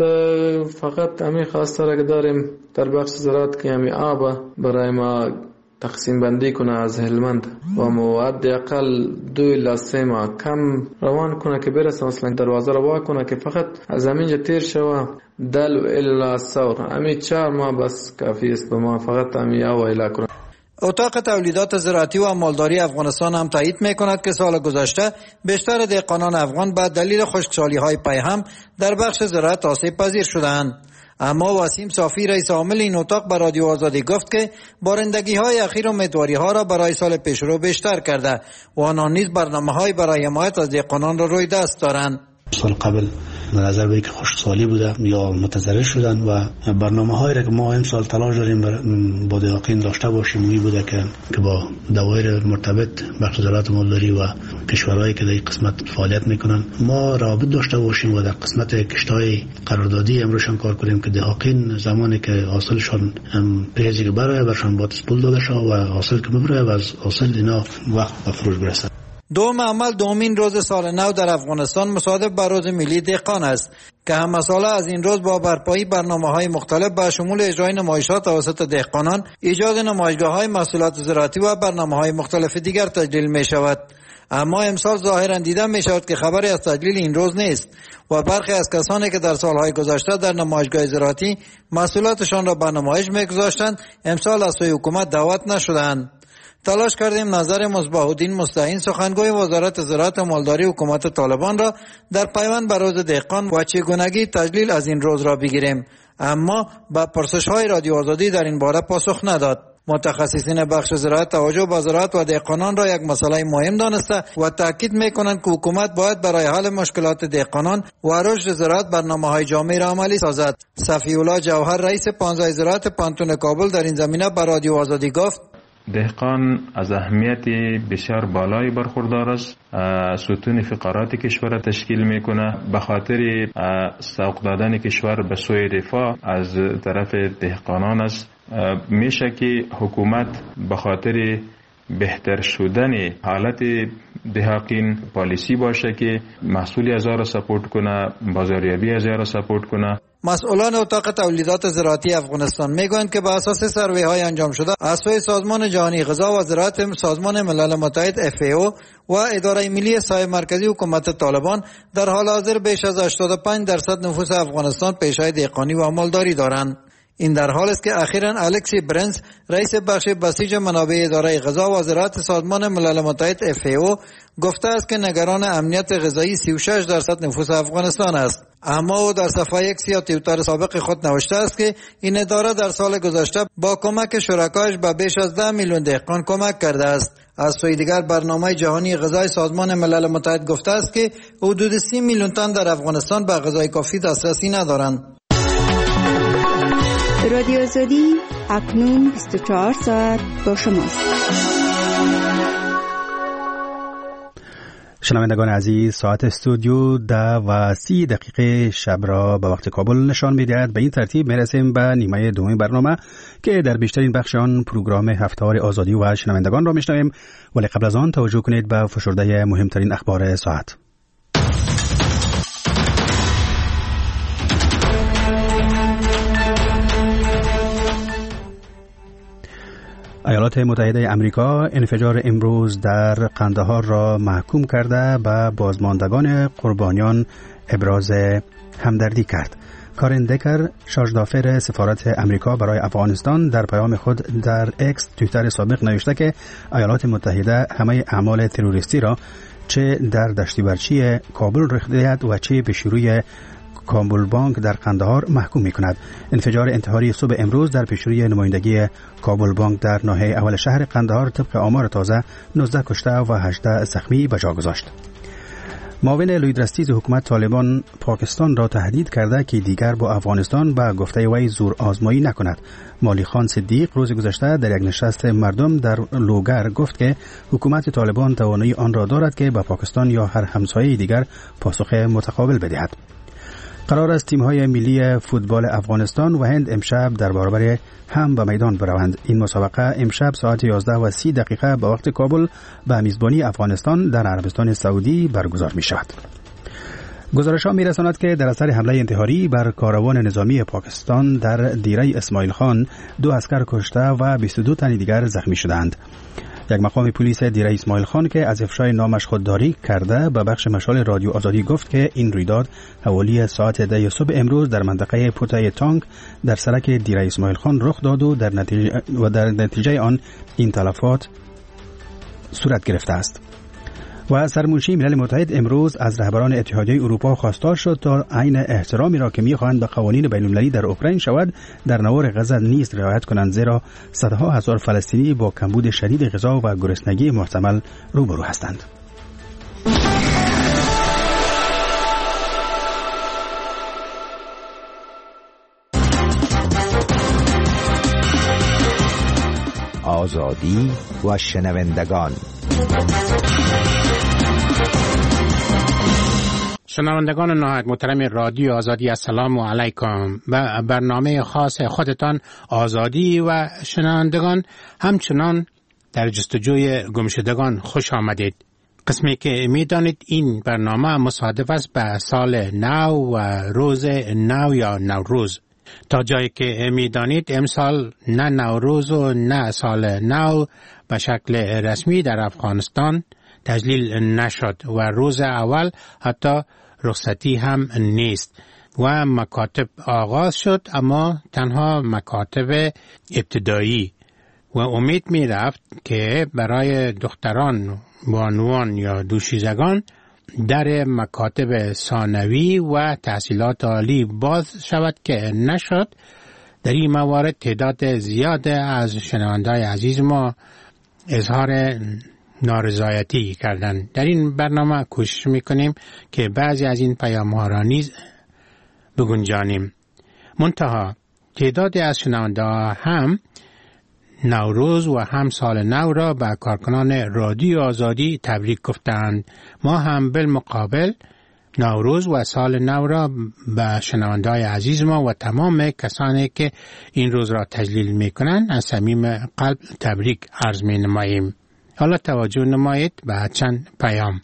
فقط همین خواسته را که داریم در بخش زراعت که همین آب برای ما تقسیم بندی کنه از هلمند و مواد اقل دو الی سه ماه کم روان کنه که برسه مثلا دروازه رو وا کنه که فقط از همینجا تیر شوه دل و الی سور همین چهار ماه بس کافی است به ما فقط همین آب الی کنه. اتاق تولیدات زراعتی و مالداری افغانستان هم تایید میکند که سال گذشته بیشتر دهقانان افغان به دلیل خشکسالی‌های پیهم در بخش زراعت آسیب پذیر شدند. اما وسیم صافی رئیس عامل این اتاق به رادیو آزادی گفت که بارندگی‌های اخیر امیدواری‌ها را برای سال پیشرو بیشتر کرده و آنان نیز برنامه‌های برای حمایت از دهقانان را روی دست دارند. سال قبل در نظر بگیرید که خشکسالی بوده یا متضرر شدن و برنامه‌هایی را که ما امسال تلاش داریم با دهقان داشته باشیم این بوده که که با دوایر مرتبط بخش زراعت و مالداری و کشورهایی که در این قسمت فعالیت میکنن ما رابط داشته باشیم و در قسمت کشت‌های قراردادی امروزشان کار کنیم که دهقان زمانی که حاصلشان پریزی که برای برشان با پول داده شود و حاصل که ببره و از حاصل اینا وقت به فروش برسه. دوم حمل دومین روز سال نو در افغانستان مصادف با روز ملی دهقان است که هم مسئله از این روز با برپایی برنامه‌های مختلف به شمول اجرای نمایشات توسط دهقانان، ایجاد نمایشگاه‌های محصولات زراعتی و برنامه‌های مختلف دیگر تجلیل می شود. اما امسال ظاهرا دیده می شود که خبری از تجلیل این روز نیست و برخی از کسانی که در سالهای گذشته در نمایشگاه زراعتی محصولاتشان را به نمایش می‌گذاشتند امسال از سوی حکومت دعوت نشدند. تلاش کردیم نظر مصباح الدین مستعین سخنگوی وزارت زراعت و مالداری حکومت طالبان را در پیوند به روز دهقان و چگونگی تجلیل از این روز را بگیریم، اما با پرسش‌های رادیو آزادی در این باره پاسخ نداد. متخصصین بخش زراعت توجه به زراعت و دهقانان را یک مسئله مهم دانسته و تاکید می‌کنند که حکومت باید برای حل مشکلات دهقانان و رشد زراعت برنامه‌های جامع را عملی سازد. صفی الله جوهر رئیس پانزده زراعت پانتون کابل در این زمینه به رادیو آزادی گفت: دهقان از اهمیت بسیار بالایی برخوردار است. ستون فقرات کشور تشکیل میکنه. به خاطر سوق دادن کشور به سوی رفاه از طرف دهقانان است. میشه که حکومت به خاطر بهتر شدن حالت دهاقین پالیسی باشه که محصولی از را سپورت کنه، بازاریابی از را سپورت کنه. مسئولان اتاق تولیدات زراعتی افغانستان میگویند که بر اساس سروی های انجام شده از سوی سازمان جهانی غذا و زراعت، سازمان ملل متحد اف ای او و اداره ملی سایه مرکزی حکومت طالبان در حال حاضر بیش از هشتاد و پنج درصد نفوس افغانستان پیشه‌های دهقانی و مالداری دارند. این در حالی است که اخیراً الکسی برنز رئیس بخش بسیج منابع اداره غذا و زراعت سازمان ملل متحد اف ای او گفته است که نگران امنیت غذایی سی و شش درصد نفوس افغانستان است. اما او در صفحه یک یا توییتر سابق خود نوشته است که این اداره در سال گذشته با کمک شرکایش به بیش از ده میلیون دهقان کمک کرده است. از سوی دیگر برنامه جهانی غذای سازمان ملل متحد گفته است که حدود سی میلیون تن در افغانستان به غذای کافی دسترسی ندارند. رادیو آزادی اکنون بیست و چهار ساعت با شماست. شنوندگان عزیز، ساعت استودیو ده و سی دقیقه شب را به وقت کابل نشان می‌دهد. به این ترتیب می‌رسیم به نیمه دوم برنامه که در بیشترین بخش آن پروگرام هفته‌وار آزادی و شنوندگان را می‌شنویم، ولی قبل از آن توجه کنید به فشرده مهمترین اخبار ساعت. ایالات متحده آمریکا انفجار امروز در قندهار را محکوم کرده به بازماندگان قربانیان ابراز همدردی کرد. کارین دکر، شارژدافر سفارت امریکا برای افغانستان، در پیام خود در اکس توییتر سابق نوشته که ایالات متحده همه اعمال تروریستی را چه در دشتی برچی کابل رخ دهد و چه به شروع کابل بانک در قندهار محکوم می کند. انفجار انتحاری صبح امروز در پیشروی نمایندگی کابل بانک در ناحیه اول شهر قندهار طبق آمار تازه نوزده کشته و هجده زخمی به جا گذاشت. معاون لویدرستیز حکومت طالبان پاکستان را تهدید کرده که دیگر با افغانستان به گفته وی زور آزمایی نکند. مالی خان صدیق روز گذشته در یک نشست مردم در لوگر گفت که حکومت طالبان توانایی آن را دارد که به پاکستان یا هر همسایه دیگر پاسخ متقابل بدهد. قرار است تیم‌های ملی فوتبال افغانستان و هند امشب در برابر هم به میدان بروند. این مسابقه امشب ساعت یازده و سی دقیقه به وقت کابل به میزبانی افغانستان در عربستان سعودی برگزار می شود. گزارش‌ها می‌رساند که در اثر حمله انتحاری بر کاروان نظامی پاکستان در دیره اسماعیل خان دو عسکر کشته و بیست و دو تن دیگر زخمی شدند. یک مقام پلیس دیره اسماعیل خان که از افشای نامش خودداری کرده به بخش مشال رادیو آزادی گفت که این رویداد حوالی ساعت ده صبح امروز در منطقه پوتای تانک در سرک دیره اسماعیل خان رخ داد و در نتیجه و در نتیجه آن این تلفات صورت گرفته است. و سرمنشی ملل متحد امروز از رهبران اتحادیه اروپا خواستار شد تا عین احترامی را که می‌خواهند به قوانین بین‌المللی در اوکراین شود در نوار غزه نیز رعایت کنند، زیرا صدها هزار فلسطینی با کمبود شدید غذا و گرسنگی محتمل روبرو هستند. آزادی و شنوندگان. شنوندگان نهایت محترم رادیو آزادی، السلام علیکم. به برنامه خاص خودتان آزادی و شنوندگان همچنان در جستجوی گمشدگان خوش آمدید. قسمی که میدانید این برنامه مصادف است به سال نو و روز نو یا نوروز. تا جایی که میدانید امسال نه نوروز و نه سال نو به شکل رسمی در افغانستان تجلیل نشد و روز اول حتی رخصتی هم نیست و مکاتب آغاز شد، اما تنها مکاتب ابتدایی و امید می رفت که برای دختران بانوان یا دوشیزگان در مکاتب ثانوی و تحصیلات عالی باز شود که نشد. در این موارد تعداد زیاد از شنونده‌های عزیز ما اظهار نارضایتی کردند. در این برنامه کوشش میکنیم که بعضی از این پیام‌ها را نیز بگنجانیم. منتها تعدادی از شنونده‌ها هم نوروز و هم سال نو را به کارکنان رادیو آزادی تبریک گفتند. ما هم بالمقابل نوروز و سال نو را به شنونده‌های عزیز ما و تمام کسانی که این روز را تجلیل میکنند از صمیم قلب تبریک عرض می نماییم. حالا توجه نمایید به چند پیام.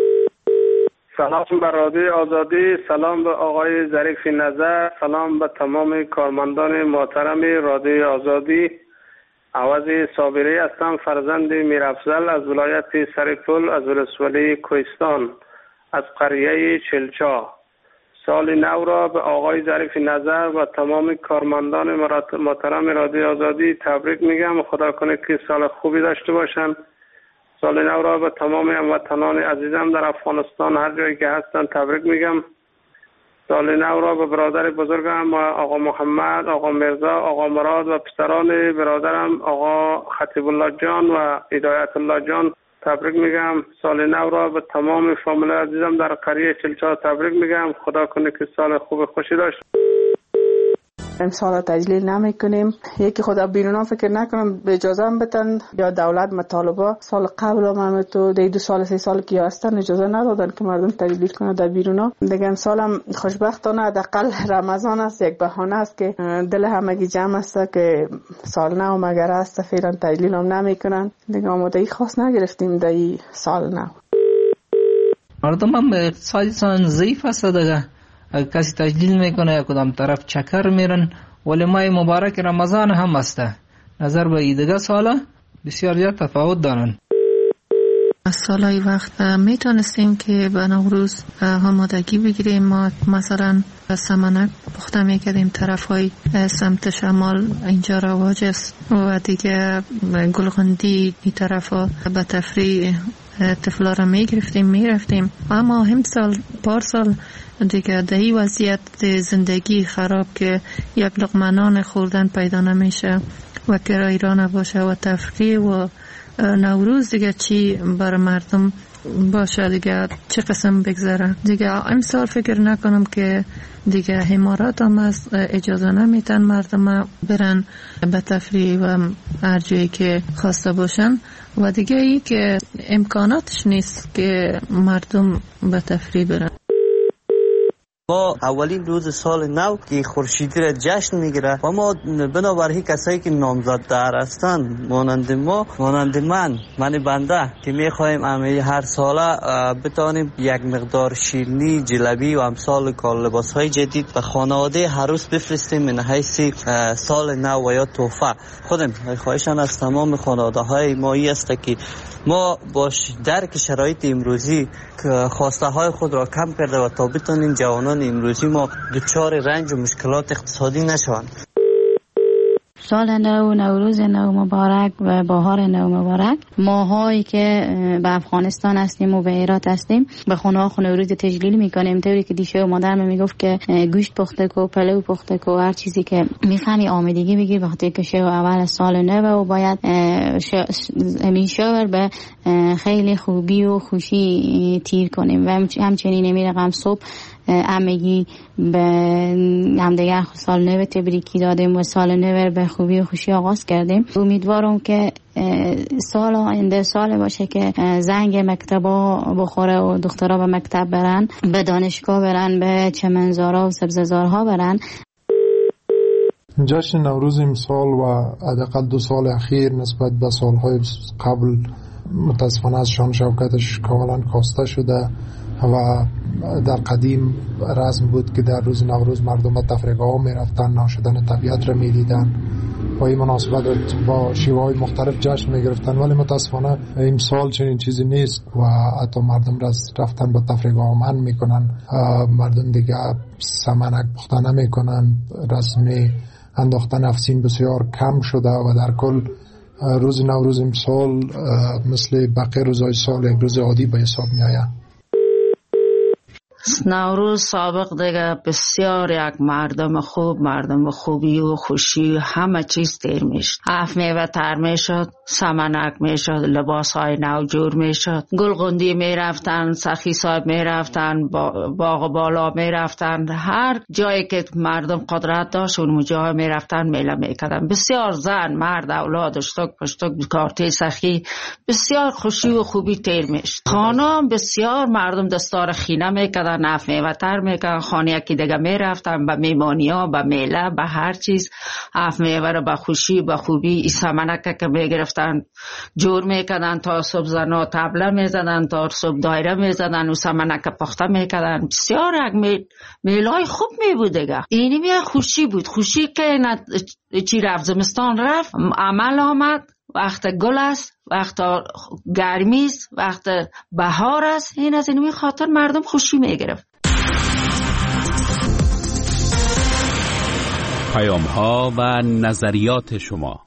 سلام به رادیو آزادی، سلام به آقای ظریف نظر، سلام به تمام کارمندان محترم رادیو آزادی. عوضی صابری هستم، فرزند میرافضل از ولایت سرپل از ولسوالی کوهستان از قریه چلچا. سال نو را به آقای ظریف نظر و تمام کارمندان محترم رادیو آزادی تبریک میگم. خدا کنه که سال خوبی داشته باشن. سال نو را به تمام هموطنان عزیزم در افغانستان هر جایی که هستن تبریک میگم. سال نو را به برادر بزرگم آقا محمد، آقا مرزا، آقا مراد و پسران برادرم آقا خطیب الله جان و هدایت الله جان تبریک میگم. سال نو را به تمام فامیل عزیزم در قریه چلچا تبریک میگم. خدا کنه که سال خوب خوشی داشته. امسال تجلیل نمی کنیم. یکی خدا بیرون فکر نکنم به اجازه هم بتن یا دولت مطالبه سال قبل هم همه تو دی دو سال سه سال که هستن اجازه ندادن که مردم تجلیل کنه در بیرون. دیگه امسال هم خوشبختانه حداقل رمضان است، یک بهانه است که دل همگی جمع است که سال نو مگر است فعلا تجلیل هم نمی کنن. دیگه آمادگی خاص نگرفتیم در این سال نو. مردم هم اقتصادشان ضعیف است دیگه. کسی تجلیل میکنه یا کدام طرف چکر میرن، ولی ماه مبارک رمضان هم است. نظر به ایدگاه سالا بسیار زیاد تفاوت دارن. از سالهای وقت میتونستیم که به نوروز آمادگی بگیریم. ما مثلا سمنک پخته میکردیم، طرف های سمت شمال اینجا رواج است و دیگه گلغندی این طرف ها به تفریح طفلا را میگرفتیم میرفتیم. اما هم سال پار سال دیگه دهی وضعیت زندگی خراب که یک لقمه نان خوردن پیدا نمیشه و کرای را نباشه و تفریح و نوروز دیگه چی بر مردم باشه دیگه چه قسم بگذره دیگه. امسال فکر نکنم که دیگه حمارات هم از اجازه نمیتن مردم برن به تفریح و هر جایی که خواسته باشن و دیگه ای که امکاناتش نیست که مردم به تفریح برن. ما اولین روز سال نو که خورشیدی را جشن میگیره و ما بنابراین کسایی که نامزد در هستند مانند ما، مانند من من بنده که میخوایم امی هر ساله بتانیم یک مقدار شیرینی، جلبی و امثال کار لباس های جدید به خانواده هر روز بفرستیم من حیث سال نو و یا تحفه. خودم خواهشان از تمام خانواده های ما ای است که ما باش درک شرایط امروزی خواسته های خود را کم کرده و تا بتانیم جوانان امروزی ما دچار رنج و مشکلات اقتصادی نشوند. سال نو، نوروز نو مبارک و بهار نو مبارک. ماهایی که به افغانستان هستیم و به هرات هستیم به خونه ها نوروز تجلیل میکنیم، طوری که دیشه و مادرم میگفت که گوشت پخته کو، پلو پخته کو، هر چیزی که میخوانی آمادگی بگیر وقتی که شو اول سال نو و باید همین شاور به خیلی خوبی و خوشی تیر کنیم و همچنین نمی رقم صبح همگی به همدیگر سال نو تبریکی دادیم و سال نو به خوبی و خوشی آغاز کردیم. امیدوارم که سال آینده سال باشه که زنگ مکتبا بخوره و دخترها به مکتب برن، به دانشگاه برن، به چمنزارها و سبززارها برن. جشن نوروز امسال و حداقل دو سال اخیر نسبت به سالهای قبل متاسفانه از شان شوکتش کاملا کاسته شده و در قدیم رسم بود که در روز نوروز مردم به تفریحگاه ها می رفتن، ناشدن طبیعت را می دیدن و این مناسبت با شیوه های مختلف جشن می گرفتن، ولی متاسفانه امسال چنین چیزی نیست و حتی مردم رفتن به تفریحگاه ها منع می کنن. مردم دیگه سمنک پخته نمی کنن، رسم انداختن افسین بسیار کم شده و در کل روز نوروز امسال مثل بقیه روزهای سال یک روز عادی به حساب می آید. نوروز سابق دیگه بسیار یک مردم خوب، مردم خوبی و خوشی همه چیز تیر میشد. اف میوه تر میشد، سمنک میشد، لباس های نو جور میشد، گلغندی میرفتن، سخی صاحب میرفتن، باغ بالا میرفتن، هر جایی که مردم قدرت داشت اون جای میرفتن میله میکردن. بسیار زن، مرد، اولاد، اشتک پشتک، کارتی سخی، بسیار خوشی و خوبی تیر میشد. خانم بسیار مردم دستار خینه میکردن، نف میوه تر میکردن، خانه یکی دیگه میرفتن به میمانی ها، به میله، به هر چیز. اف میوه رو به خوشی به خوبی ای سمنک که میگرفتن جور میکردن تا صبح زنا تبله میزدن تا صبح دایره میزدن و سمنک پخته میکردن. بسیار یک میلای خوب میبود دیگه. اینی می خوشی بود، خوشی که چی رفت زمستان رفت عمل آمد، وقت گل است، وقت گرمی است، وقت بهار است. این از این خاطر مردم خوشی میگرفت. پیام ها و نظریات شما.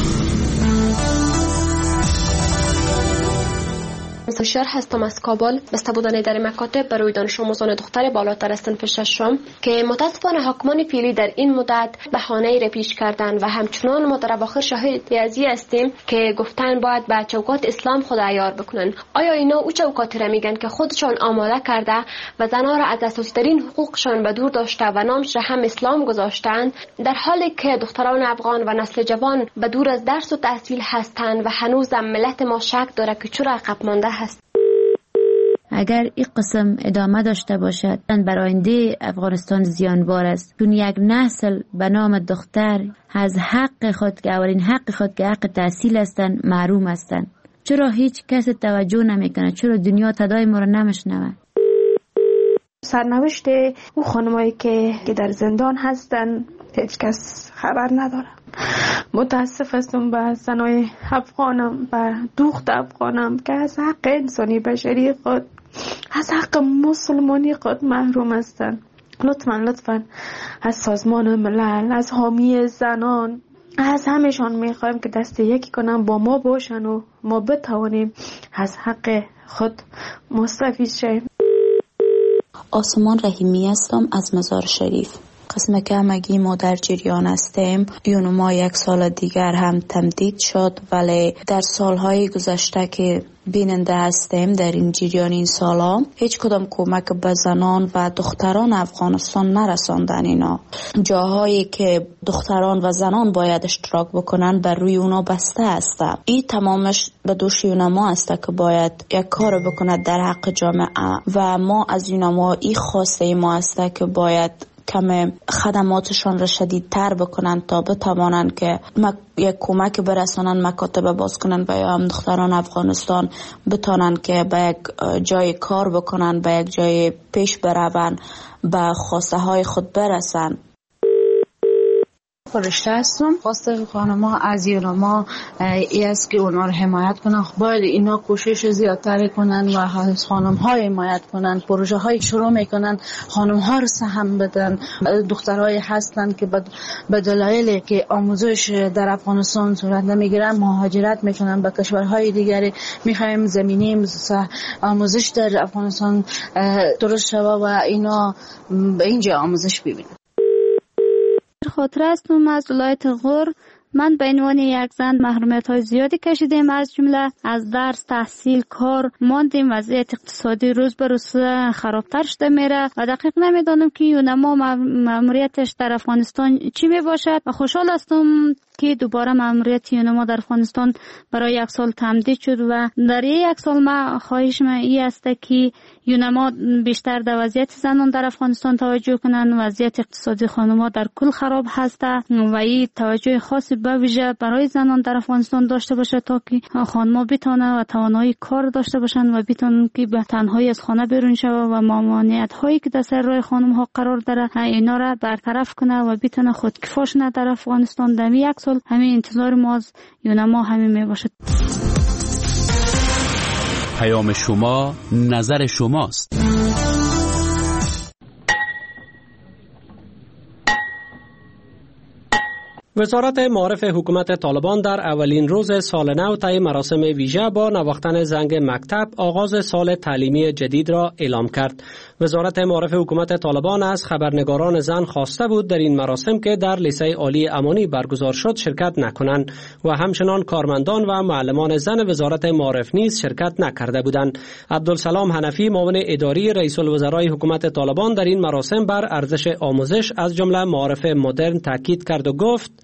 هوشیار هستم از کابل. بسته بودن در مکاتب برای دانش آموزان دختر بالاتر از صنف ششم که متاسفانه حکمان فعلی در این مدت بهانه‌ای را پیش کردن و همچنان ما در اواخر شاهد ازی هستیم که گفتن باید به چوکات اسلام خود عیار بکنن. آیا اینا او چوکاتی را میگن که خودشان آماده کرده و زنها را از اساسی‌ترین حقوقشان به دور داشته و نامش را هم اسلام گذاشتند، در حالی که دختران افغان و نسل جوان به دور از درس و تحصیل هستند و هنوز ملت ما شک داره که چرا عقب مانده هست؟ اگر این قسم ادامه داشته باشد برای آینده افغانستان زیانبار است، چون یک نسل به نام دختر از حق خود که اولین حق خود که حق تحصیل هستند محروم هستند. چرا هیچ کس توجه نمیکنه؟ چرا دنیا صدای ما را نمیشنوه؟ سرنوشت او خانمایی که در زندان هستن هیچ کس خبر نداره. متاسف هستم به زنای افغانم، به دختر افغانم که از حق انسانی بشری خود، از حق مسلمانی خود محروم هستند. لطفاً لطفاً از سازمان ملل، از حامی زنان، از همشان میخوایم که دست یکی کنن با ما باشن و ما بتوانیم از حق خود مستفید شیم. آسمان رحیمی هستم از مزار شریف. قسم که همگی ما در جریان هستیم. یونو ما یک سال دیگر هم تمدید شد، ولی در سالهای گذشته که بیننده هستیم در این جریان این سالا هیچ کدام کمک به زنان و دختران افغانستان نرساندن. اینا جاهایی که دختران و زنان باید اشتراک بکنن بر روی اونا بسته است. این تمامش به دوش یونما است که باید یک کار بکند در حق جامعه و ما از یونما این خواسته ما است که باید کم خدماتشان را شدیدتر بکنن تا بتوانند که یک کمک برسانن، مکاتب باز کنن و یا هم دختران افغانستان بتانن که به یک جای کار بکنن، به یک جای پیش برون، به خواسته های خود برسن. فرشته هستم. خواسته خانم‌ها از یونما ای است که اونا رو حمایت کنن. باید اینا کوشش زیادتر کنن و از خانم‌ها حمایت کنن. پروژه های شروع میکنن، خانم‌ها رو سهم بدن. دخترای هستن که به دلایلی که آموزش در افغانستان صورت نمیگیرن مهاجرت میکنن به کشورهای دیگری. میخوایم زمینه آموزش در افغانستان درست شود و اینا به اینجا آموزش ببینن. خاطر هستم از ولایت غور. من به عنوان یک زن محرومیت های زیادی کشیدیم، از جمله از درس، تحصیل، کار ماندیم. وضعیت اقتصادی روز به روز خرابتر شده میره و دقیق نمیدانم که یونما ماموریتش در افغانستان چی می باشد و خوشحال هستم که دوباره ماموریت یونما در افغانستان برای یک سال تمدید شد و در یک سال ما خواهش من این است که یونما بیشتر در وضعیت زنان در افغانستان توجه کنند. وضعیت اقتصادی خانم‌ها در کل خراب هست و این توجه خاصی به ویژه برای زنان در افغانستان داشته باشه تا که خانم‌ها بتونن و توانایی کار داشته باشن و بتونن که به تنهایی از خانه بیرون شوند و ممانعت‌هایی که در سر راه خانم‌ها قرار داره اینا را برطرف کنه و بتونه خودکفا شن در افغانستان. در یک سال همین انتظار ما از یونما همین می باشد. پیام شما، نظر شماست. وزارت معارف حکومت طالبان در اولین روز سال نو طی مراسم ویژه با نواختن زنگ مکتب آغاز سال تعلیمی جدید را اعلام کرد. وزارت معارف حکومت طالبان از خبرنگاران زن خواسته بود در این مراسم که در لیسه عالی امانی برگزار شد شرکت نکنند و همچنان کارمندان و معلمان زن وزارت معارف نیز شرکت نکرده بودند. عبدالسلام حنفی معاون اداری رئیس الوزرای حکومت طالبان در این مراسم بر ارزش آموزش از جمله معارف مدرن تاکید کرد و گفت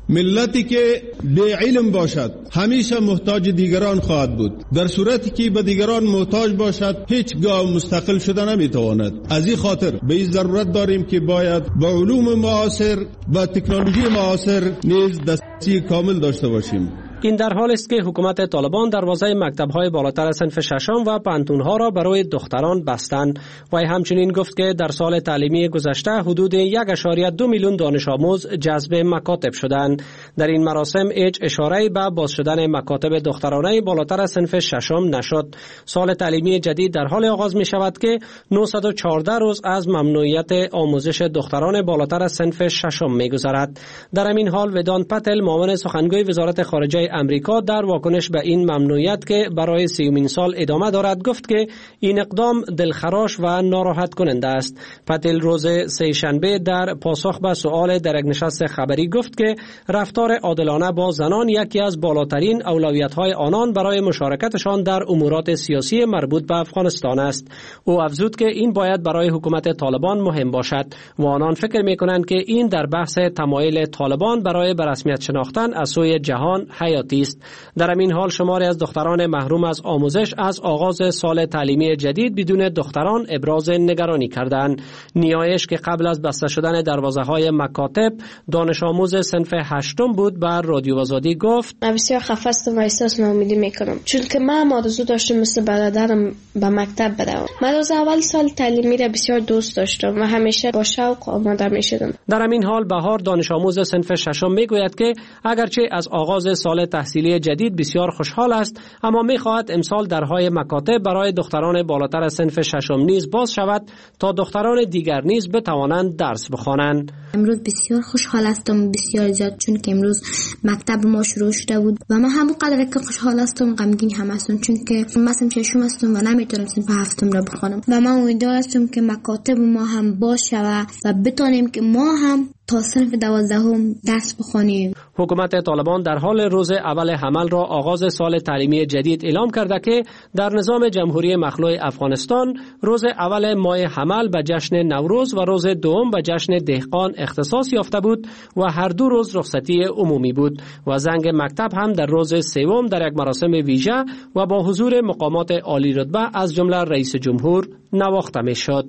ملتی که بی علم باشد همیشه محتاج دیگران خواهد بود. در صورتی که به دیگران محتاج باشد هیچگاه مستقل شده نمیتواند. از این خاطر به این ضرورت داریم که باید با علوم معاصر و تکنولوژی معاصر نیز دسترسی کامل داشته باشیم. این در حال است که حکومت طالبان دروازه مکتب‌های بالاتر صنف ششم و پانتون‌ها را برای دختران بستند. و همچنین گفت که در سال تعلیمی گذشته حدود یک ممیز دو میلیون دانش آموز جذب مکاتب شدند. در این مراسم هیچ اشاره‌ای به باز شدن مکاتب دخترانه بالاتر صنف ششم نشد. سال تعلیمی جدید در حال آغاز می شود که نهصد و چهارده روز از ممنوعیت آموزش دختران بالاتر صنف ششم می گذرد. در همین حال ودان پتل معاون سخنگوی وزارت خارجه امریکا در واکنش به این ممنوعیت که برای سیومین سال ادامه دارد گفت که این اقدام دلخراش و ناراحت کننده است. پتل روز سه شنبه در پاسخ به سؤال در یک نشست خبری گفت که رفتار عادلانه با زنان یکی از بالاترین اولویت‌های آنان برای مشارکتشان در امورات سیاسی مربوط به افغانستان است. او افزود که این باید برای حکومت طالبان مهم باشد و آنان فکر می‌کنند که این در بحث تمایل طالبان برای به رسمیت شناختن از سوی جهان حیاتی است. در همین حال شماری از دختران محروم از آموزش از آغاز سال تعلیمی جدید بدون دختران ابراز نگرانی کردند. نیایش که قبل از بسته شدن دروازه‌های مکاتب دانش آموز صنف هشتم بود بر رادیو آزادی گفت: بسیار خفه هستم و احساس ناامیدی میکنم چون که من آرزو داشتم مثل برادرم به مکتب بروم. من از اول سال تعلیمی را بسیار دوست داشتم و همیشه با شوق آماده میشدم. در همین حال بهار دانش آموز صنف ششم میگوید که اگرچه از آغاز سال تحصیلی جدید بسیار خوشحال است، اما می‌خواهد امسال درهای مکاتب برای دختران بالاتر صنف ششم نیز باز شود تا دختران دیگر نیز بتوانند درس بخوانند. امروز بسیار خوشحال هستم، بسیار زیاد، چون که امروز مکتب ما شروع شده بود و من همون قدر که خوشحال هستم غمگین هم هستم، چون که من صنف ششم هستم و نمیتونم صنف هفتم را بخوانم و من امیدوار هستم که مکاتب ما هم باز شود و بتونیم که ما هم تا صنف دوازدهم درس بخوانیم. حکومت طالبان در حال روز اول حمل را آغاز سال تعلیمی جدید اعلام کرده که در نظام جمهوری مخلوع افغانستان روز اول ماه حمل به جشن نوروز و روز دوم به جشن دهقان اختصاص یافته بود و هر دو روز رخصتی عمومی بود و زنگ مکتب هم در روز سوم در یک مراسم ویژه و با حضور مقامات عالی رتبه از جمله رئیس جمهور نواخته می شد.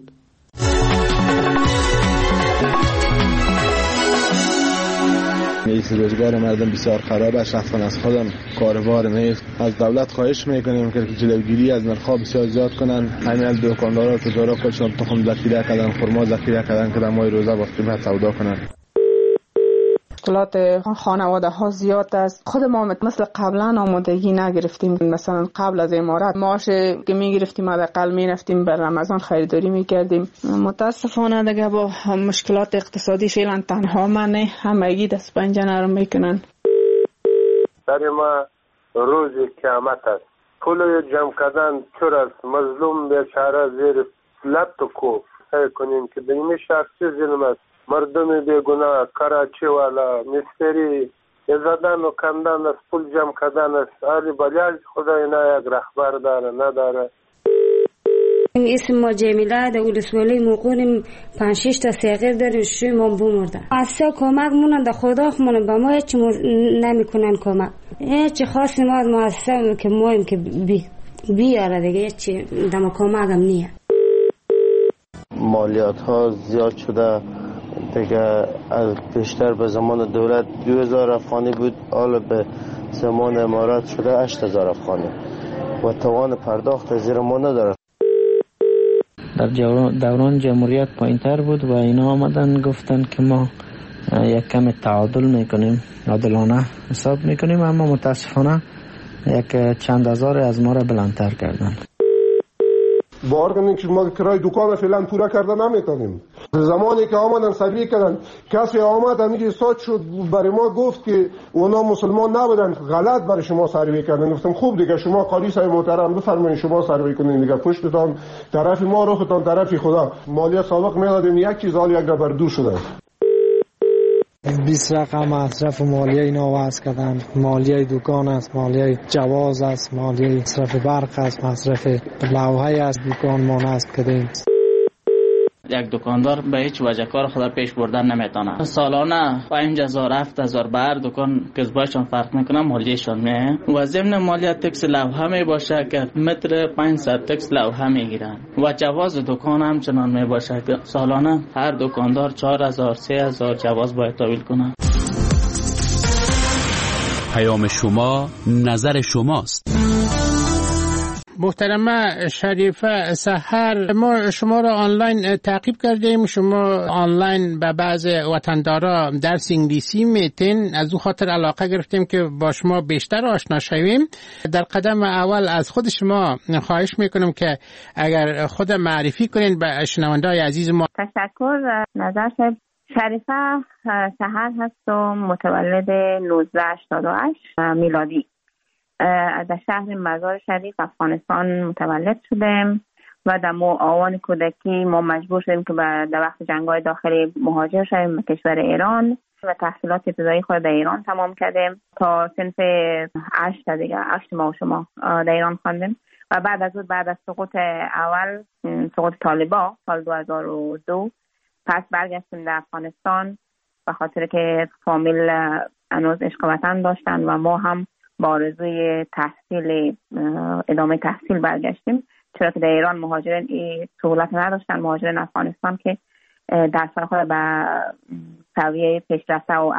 میز روزگار مردم بسیار خراب است. شخصا از خودم کاروبار میز از دولت خواهش میکنیم که جلوگیری از نرخ‌ها بسیار زیاد کنن. همین دکاندارا و تجارا خودشون تخم ذخیره کردن، خرما ذخیره کردن که در ماه روزه با قیمت سودا کنن. مشکلات خانواده ها زیاد است. خود ما مثل قبلا آمادگی نگرفتیم. مثلا قبل از امارات معاش که میگرفتیم حداقل میرفتیم بر رمضان خریداری میکردیم. متاسفانه دیگه با مشکلات اقتصادی فعلا تنها من همگی دست پنجه نرم میکنن. در ما روز قیامت است. پول جمع کردن چور است. مظلوم بیچاره زیر لب تو کو سعی کنیم که به این شخصی ظلم است. مردم بیگناه کراچی والا مستری زدن و کندن از پول جمع کردن است. آلی بلیاج خدای نه یک رهبر داره نداره. اسم ما جمیله در ولسوالی موقعیم پنج شش تا صغیر داریم شوی ما بمرده. اصلا کمک مونن در خدا خمونن با ما هیچ نمیکنن کمک. هیچ خاصی ما از مؤسسه که مایم که بی بیاره دیگه هیچ دم کمک هم نیه. مالیات ها زیاد شده دیگه، از بیشتر به زمان دولت دو هزار افغانی بود، حالا به زمان امارات شده هشت هزار افغانی و توان پرداخت زیر ما نداره. در دوران جمهوریت پایین تر بود و اینا آمدن گفتن که ما یک کم تعادل میکنیم، عادلانه حساب میکنیم، اما متاسفانه یک چند هزار از ما را بلندتر کردن. باور کنید که ما کرای دکان فعلا پورا کرده نمیتونیم. زمانی که آمدن سروی کردن کسی آمد همیشه ساعت شد برای ما گفت که اونا مسلمان نبودن، غلط برای شما سروی کردن. گفتم خوب دیگه شما قاضی صاحب محترم بفرمایید شما سروی کنین دیگه، پشتتان طرف ما روختان طرف خدا. مالیه سابق میدادیم یک چیز حال یک بر دو شده. بیست رقم مصرف مالیه اینا وضع کردن. مالیه دکان است، مالیه جواز است، مالیه مصرف برق است، مصرف لوحه است دکان ما نصب کردیم. یک دکاندار به هیچ وجه کار خود پیش بردن نمیتونه. سالانه پنج هزار هفت هزار به هر دکان کسبایشان فرق میکنه، مالیشان میه و ضمن مالیات تکس لوحه می باشه که متر پانصد تکس لوحه میگیرن و جواز دکان همچنان می باشه که سالانه هر دکاندار چهار هزار سه هزار جواز باید تحویل کنه. پیام شما نظر شماست. محترمه شریفه سحر، ما شما را آنلاین تعقیب کردیم. شما آنلاین به بعض وطندارا درس انگلیسی میتین، از او خاطر علاقه گرفتیم که با شما بیشتر آشنا شویم. در قدم اول از خود شما خواهش میکنم که اگر خود معرفی کنین به شنونده‌های عزیز ما. تشکر. نظر شریفه سحر هستم، متولد نوزده هشتاد و هشت میلادی. در شهر مزار شریف افغانستان متولد شدم و در آوان کودکی ما مجبور شدیم که در وقت جنگ‌های داخلی مهاجر شدیم به کشور ایران و تحصیلات ابتدایی خود در ایران تمام کردیم تا صنف هشت دیگه هشت ما و شما در ایران خواندیم و بعد از اون بعد از سقوط اول سقوط طالبان سال دو هزار و دو پس برگشتیم در افغانستان به خاطر که فامیل هنوز عشق وطن داشتن و ما هم با آرزوی تحصیل ادامه تحصیل برگشتیم، چرا که در ایران مهاجرین این سهولت نداشتن. مهاجرین افغانستان که درس خود به سویه پیشرفته و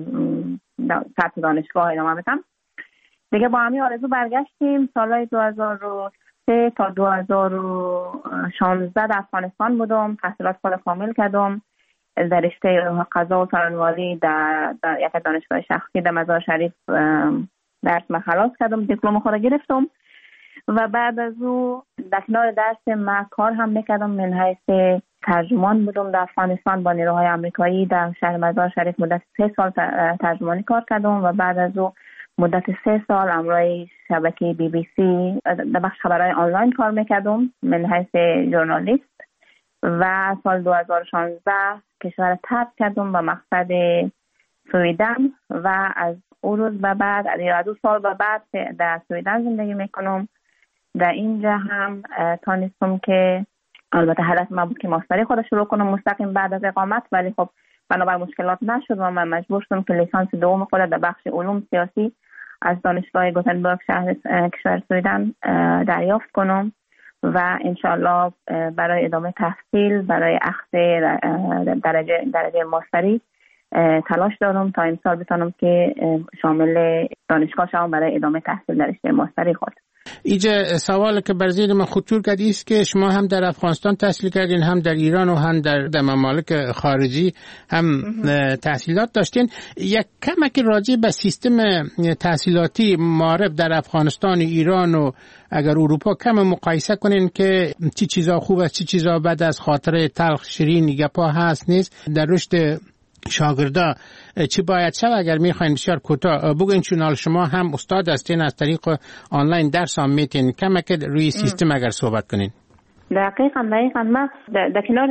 سطح دانشگاه ادامه بدن دیگه. با همین آرزو برگشتیم. سالهای دو هزار و سه تا دو هزار و شانزده در افغانستان بودم، تحصیلات خود کامل کردم در رشته قضا و سرانواری در, در یک دانشگاه شخصی در مزار شریف درس من خلاص کردم، دیپلم خود گرفتم و بعد از او در کنار درس من کار هم میکردم. من حیث ترجمان بودم در افغانستان با نیروهای آمریکایی در شهر مزار شریف مدت سه سال ترجمانی کار کردم و بعد از او مدت سه سال امروی شبکه بی بی سی در بخش خبرهای آنلاین کار میکردم من حیث ژورنالیست و سال دو هزار و شانزده کشور ترک کردم به مقصد سویدن و از اون روز به بعد از دو سال به بعد در سویدن زندگی میکنم. در اینجا هم تانستم که البته هدف من بود که ماستری خود شروع کنم مستقیم بعد از اقامت، ولی خب بنابر مشکلات نشد و من مجبور شدم که لیسانس دوم خود در بخش علوم سیاسی از دانشگاه گوتنبرگ شهر کشور سویدن دریافت کنم و انشالله برای ادامه تحصیل برای اخذ درجه درجه ماستری تلاش دارم تا امسال بتونم که شامل دانشگاه شوم برای ادامه تحصیل در رشته ماستری خود. اینجا سوال که بر ذهن من خطور کرد است که شما هم در افغانستان تحصیل کردین، هم در ایران و هم در, در ممالک خارجی هم تحصیلات داشتین. یک کمک راجع به سیستم تحصیلاتی معارف در افغانستان و ایران و اگر اروپا کم مقایسه کنین که چی چیزا خوب است چی چیزا بد از خاطر تلخ شیرین گپا هست نیست در رشد شاگردا چی باید شد اگر میخواین بسیار کوتاه بگین، چون شما هم استاد هستین از طریق آنلاین درس هم میتین کمک روی سیستم اگر صحبت کنین. دقیقاً دقیقاً من در کنار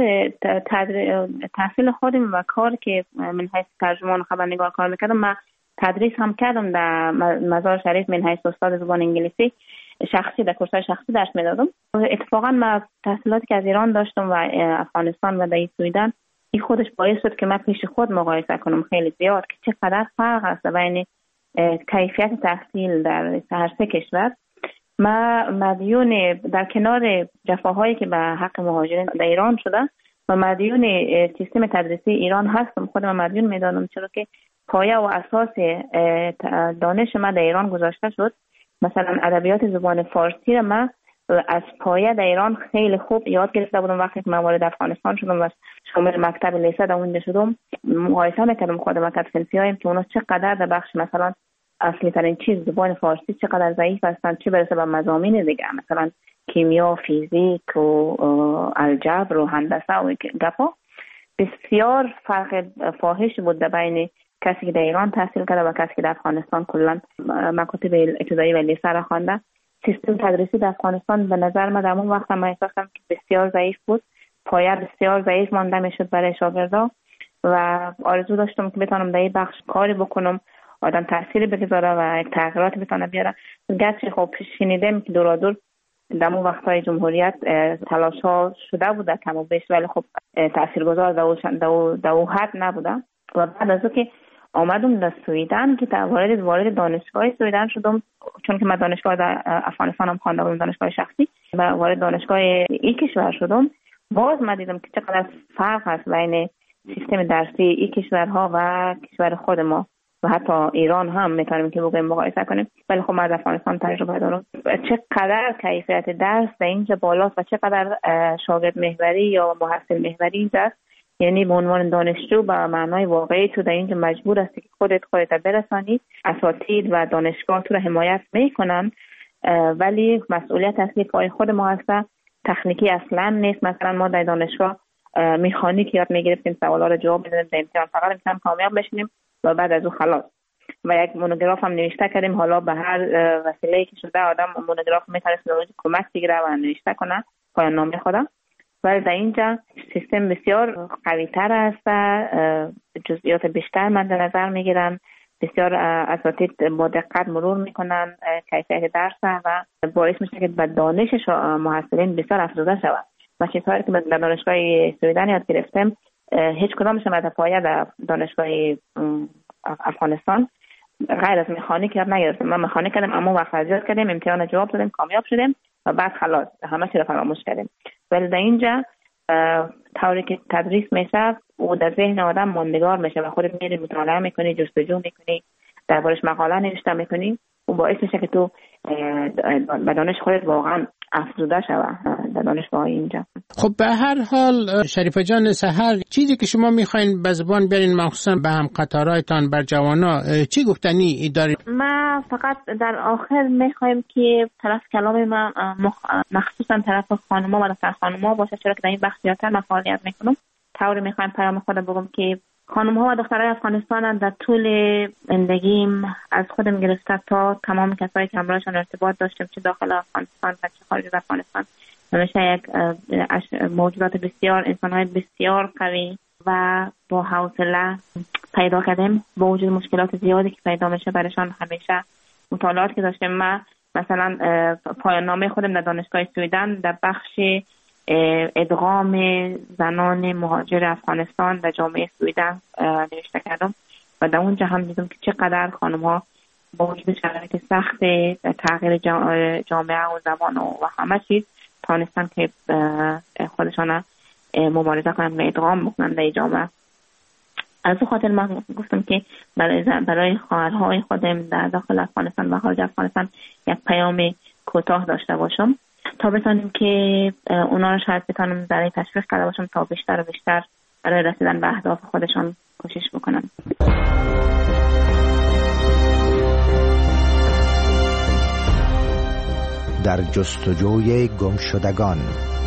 تحصیل خودم و کار که من حیث ترجمان خبرنگار کار میکردم من تدریس هم کردم در مزار شریف من حیث استاد زبان انگلیسی شخصی در کورس‌های شخصی درس میدادم. اتفاقاً من تحصیلاتی که از ایران داشتم و افغانستان و در سویدن این خودش باعث شد که من پیش خود مقایسه کنم خیلی زیاد که چقدر فرق است بین کیفیت تحصیل در هر سه کشور. ما مدیون در کنار جفاهایی که به حق مهاجرین در ایران شده و مدیون سیستم تدریسی ایران هستم، خودم مدیون میدانم، چرا که پایه و اساس دانش ما در ایران گذاشته شد. مثلا ادبیات زبان فارسی را من از پایه در ایران خیلی خوب یاد گرفته بودم. وقتی که من وارد افغانستان شدم و شامل مکتب لیسه در اونجا شدم مقایسه میکردم خودم مکتب صنفی هایم که اونا چقدر در بخش مثلا اصلی ترین چیز زبان فارسی چقدر ضعیف هستن، چه برسه به مضامین دیگه مثلا کیمیا، فیزیک و الجبر و هندسه و گپا. بسیار فرق فاحش بود در بین کسی که در ایران تحصیل کرده و کسی که در افغانستان کلا مکاتب ابتدایی و لیسه را خوانده. سیستم تدریسی در افغانستان به نظر من در اون وقت من احساس کردم که بسیار ضعیف بود، پایه بسیار ضعیف مانده میشد برای شاگردا و آرزو داشتم که بتونم در این بخش کاری بکنم، آدم تأثیری بگذاره و تغییرات بتونه بیاره. گرچه خب شنیدم که دورا دور در اون وقتهای جمهوریت تلاش ها شده بوده کم و بیش، ولی خب تاثیرگذار در اون حد نبوده. و بعد از اون که آمدم در سویدن که وارد وارد دانشگاه سویدن شدم، چون که من دانشگاه در افغانستان هم خوانده بودم، دانشگاه شخصی، و وارد دانشگاه این کشور شدم. باز من دیدم که چقدر فرق هست بین سیستم درسی این کشورها و کشور خود ما و حتی ایران هم میتونیم که بگویم مقایسه کنیم. ولی خب من از افغانستان تجربه دارم چقدر کیفیت درس در اینجا بالاست و چقدر شاگرد محوری یا محصل محوری اینجا است. یعنی به عنوان دانشجو به معنای واقعی تو در اینجا مجبور هستی که خودت خودت برسانی، اساتید و دانشگاه تو رو حمایت میکنن، ولی مسئولیت اصلی پای خود ما هست. تکنیکی اصلا نیست. مثلا ما در دانشگاه مکانیک یاد میگرفتیم، سوالا رو جواب میدادیم، در امتحان فقط امتحان کامیاب بشیم و بعد از اون خلاص. و یک مونوگراف هم نوشته کردیم. حالا به هر وسیله‌ای که شده آدم مونوگراف میتونه کمک بگیره و نوشته کنه پایان نامه خودم. ولی در اینجا سیستم بسیار قوی تر است، جزئیات بیشتر مد نظر میگیرن، بسیار اساتید با دقت مرور میکنن کیفیت درس و باعث میشه که به دانش محصلین بسیار افزوده شود. و چیزهایی که در دانشگاه سویدن یاد گرفتم هیچ کدامش در پایه در دانشگاه افغانستان غیر از مکانیک یاد نگرفتم. من مکانیک کردم، اما وقت یاد کردیم، امتحان جواب دادیم، کامیاب شدیم و بعد خلاص همه چی رو فراموش کردیم. ولی در اینجا طوری که تدریس میشه و در ذهن آدم ماندگار میشه و خودت میری مطالعه میکنی، جستجو میکنی، دربارش مقاله نوشته میکنی و باعث میشه که تو به دانش خودت واقعا افزوده شوه در دانشگاه اینجا. خب به هر حال شریفه جان سحر، چیزی که شما میخواین به زبان بیارین مخصوصا به هم قطارایتان بر جوانا چی گفتنی دارید؟ ما فقط در آخر میخوایم که طرف کلام ما مخصوصا طرف خانوما و دختر خانوما باشه، چرا که در این بخش زیادتر من فعالیت میکنم. طوری میخوایم پیام خود بگم که خانم‌ها و دخترای افغانستان در طول زندگیم از خودم گرفته تا تمام کسایی که همراهشان ارتباط داشتم، چه داخل افغانستان و چه خارج از افغانستان، همیشه یک موجودات بسیار، انسان‌های بسیار قوی و با حوصله پیدا کردیم. با وجود مشکلات زیادی که پیدا میشه برایشان همیشه مطالعات که داشتم. من مثلا پایان نامه خودم در دانشگاه سویدن در بخش ادغام زنان مهاجر افغانستان در جامعه سویدن نوشته کردم و در اونجا هم دیدم که چقدر خانم ها با وجود شرایط سخت تغییر جامعه و زبان و همه چیز تانستن که خودشان مبارزه کنند و ادغام بکنند در جامعه. از اون خاطر من گفتم که برای برای خواهرهای خودم در داخل افغانستان و خارج افغانستان یک پیام کوتاه داشته باشم تا بتونیم که اونا رو شاید بتونم برای تشویق کرده باشم تا بیشتر و بیشتر برای رسیدن به اهداف خودشان کوشش بکنن. در جستجوی گمشدگان.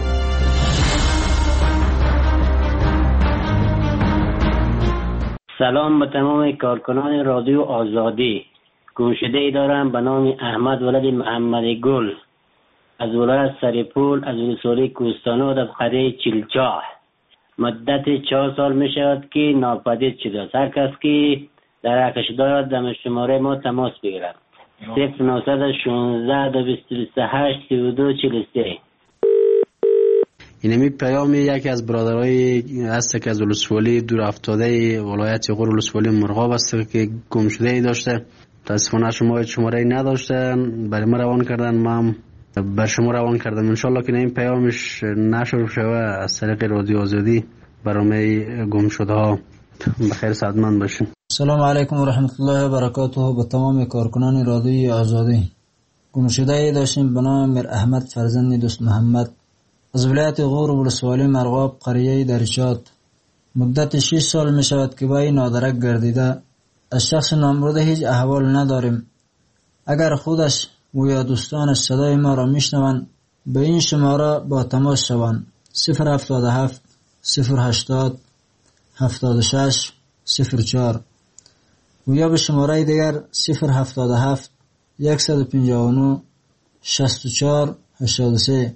سلام به تمام کارکنان رادیو آزادی. گمشده ای دارم به نام احمد ولد محمد گل از ولایت سریپول از ولسوالی کوهستانات از قریه چیلچاه. مدت چهار سال می شود که ناپدید شده است. هر کس که در حقش دارد در شماره ما تماس بگیرد. صفر نهصد و شانزده دو بیست و هشت سی و دو چهل و سه. اینمی پیام یکی از برادرای هست که از ولسوالی دور افتاده ولایت غور ولسوالی مرغاب است که گم شده ای داشته. متاسفانه شما شماره ای نداشته، برای ما روان کردن، ما بر شما روان کردم. انشالله که این پیامش نشر شوه از طریق رادیو آزادی برای گم شده ها بخیر سعادتمند باشین. سلام علیکم و رحمت الله و برکاته. به تمام کارکنان رادیوی آزادی. گم شده ای داشتیم به نام میر احمد فرزند دوست محمد از ولایت غور ولسوالی مرغاب قریه درچات. مدت شش سال می شود که با این نادرک گردیده. از شخص نامبرده هیچ احوال نداریم. اگر خودش و یا دوستانش صدای ما را میشنوند به این شماره با تماس شوند: صفر هفتاد و هفت صفر هشتاد هفتاد و شش صفر چهار و یا به شماره دیگر صفر هفتاد و هفت صد و پنجاه و نه شصت و چهار هشتاد و سه.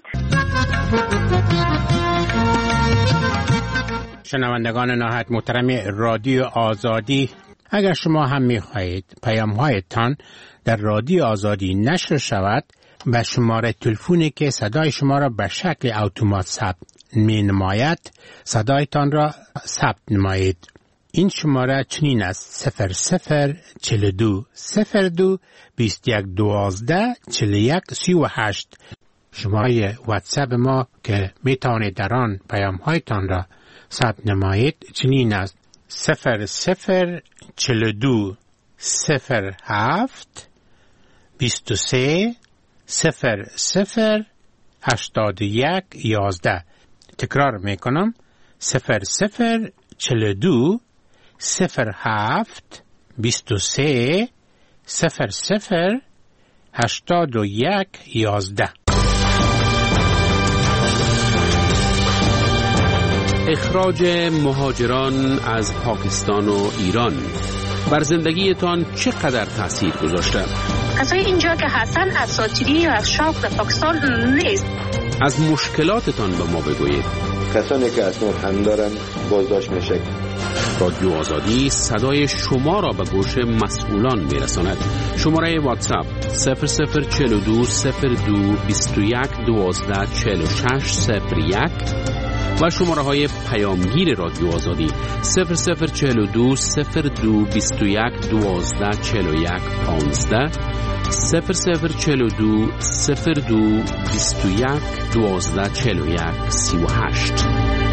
شنوندگان نهایت محترم رادیو آزادی، اگر شما هم می‌خواهید پیام‌هایتان در رادیو آزادی نشر شود، و شماره تلفنی که صدای شما را به شکل اتومات ثبت می نماید صدایتان را ثبت نمایید. این شماره چنین است: صفر صفر چهل و دو صفر دو بیست و یک دوازده چهل و یک سی و هشت. شماره واتساپ ما که می توانید در آن پیام هایتان را ثبت نمایید چنین است: صفر صفر چهل و دو صفر هفت بیست و سه صفر صفر هشتاد و یک یازده. تکرار می کنم: صفر صفر چهل و دو صفر هفت بیست و سه صفر صفر هشتاد و یک یازده. اخراج مهاجران از پاکستان و ایران بر زندگیتان چقدر تأثیر گذاشته؟ کسای اینجا که هستن اساطیری یا از شوق در پاکستان نیست. از مشکلاتتان به ما بگویید. کسانی که اسناد هم دارن بازداشت میشه. رادیو آزادی صدای شما را به گوش مسئولان میرساند. شماره واتساپ صفر صفر چهل و دو صفر دو بیست و یک دوازده چهل و شش صفر یک و شماره های پیامگیر رادیو آزادی صفر صفر چهل و دو صفر دو بیست و یک دوازده چهل و یک پانزده صفر صفر چهل و دو صفر دو بیست و یک دوازده چهل و یک سی و هشت.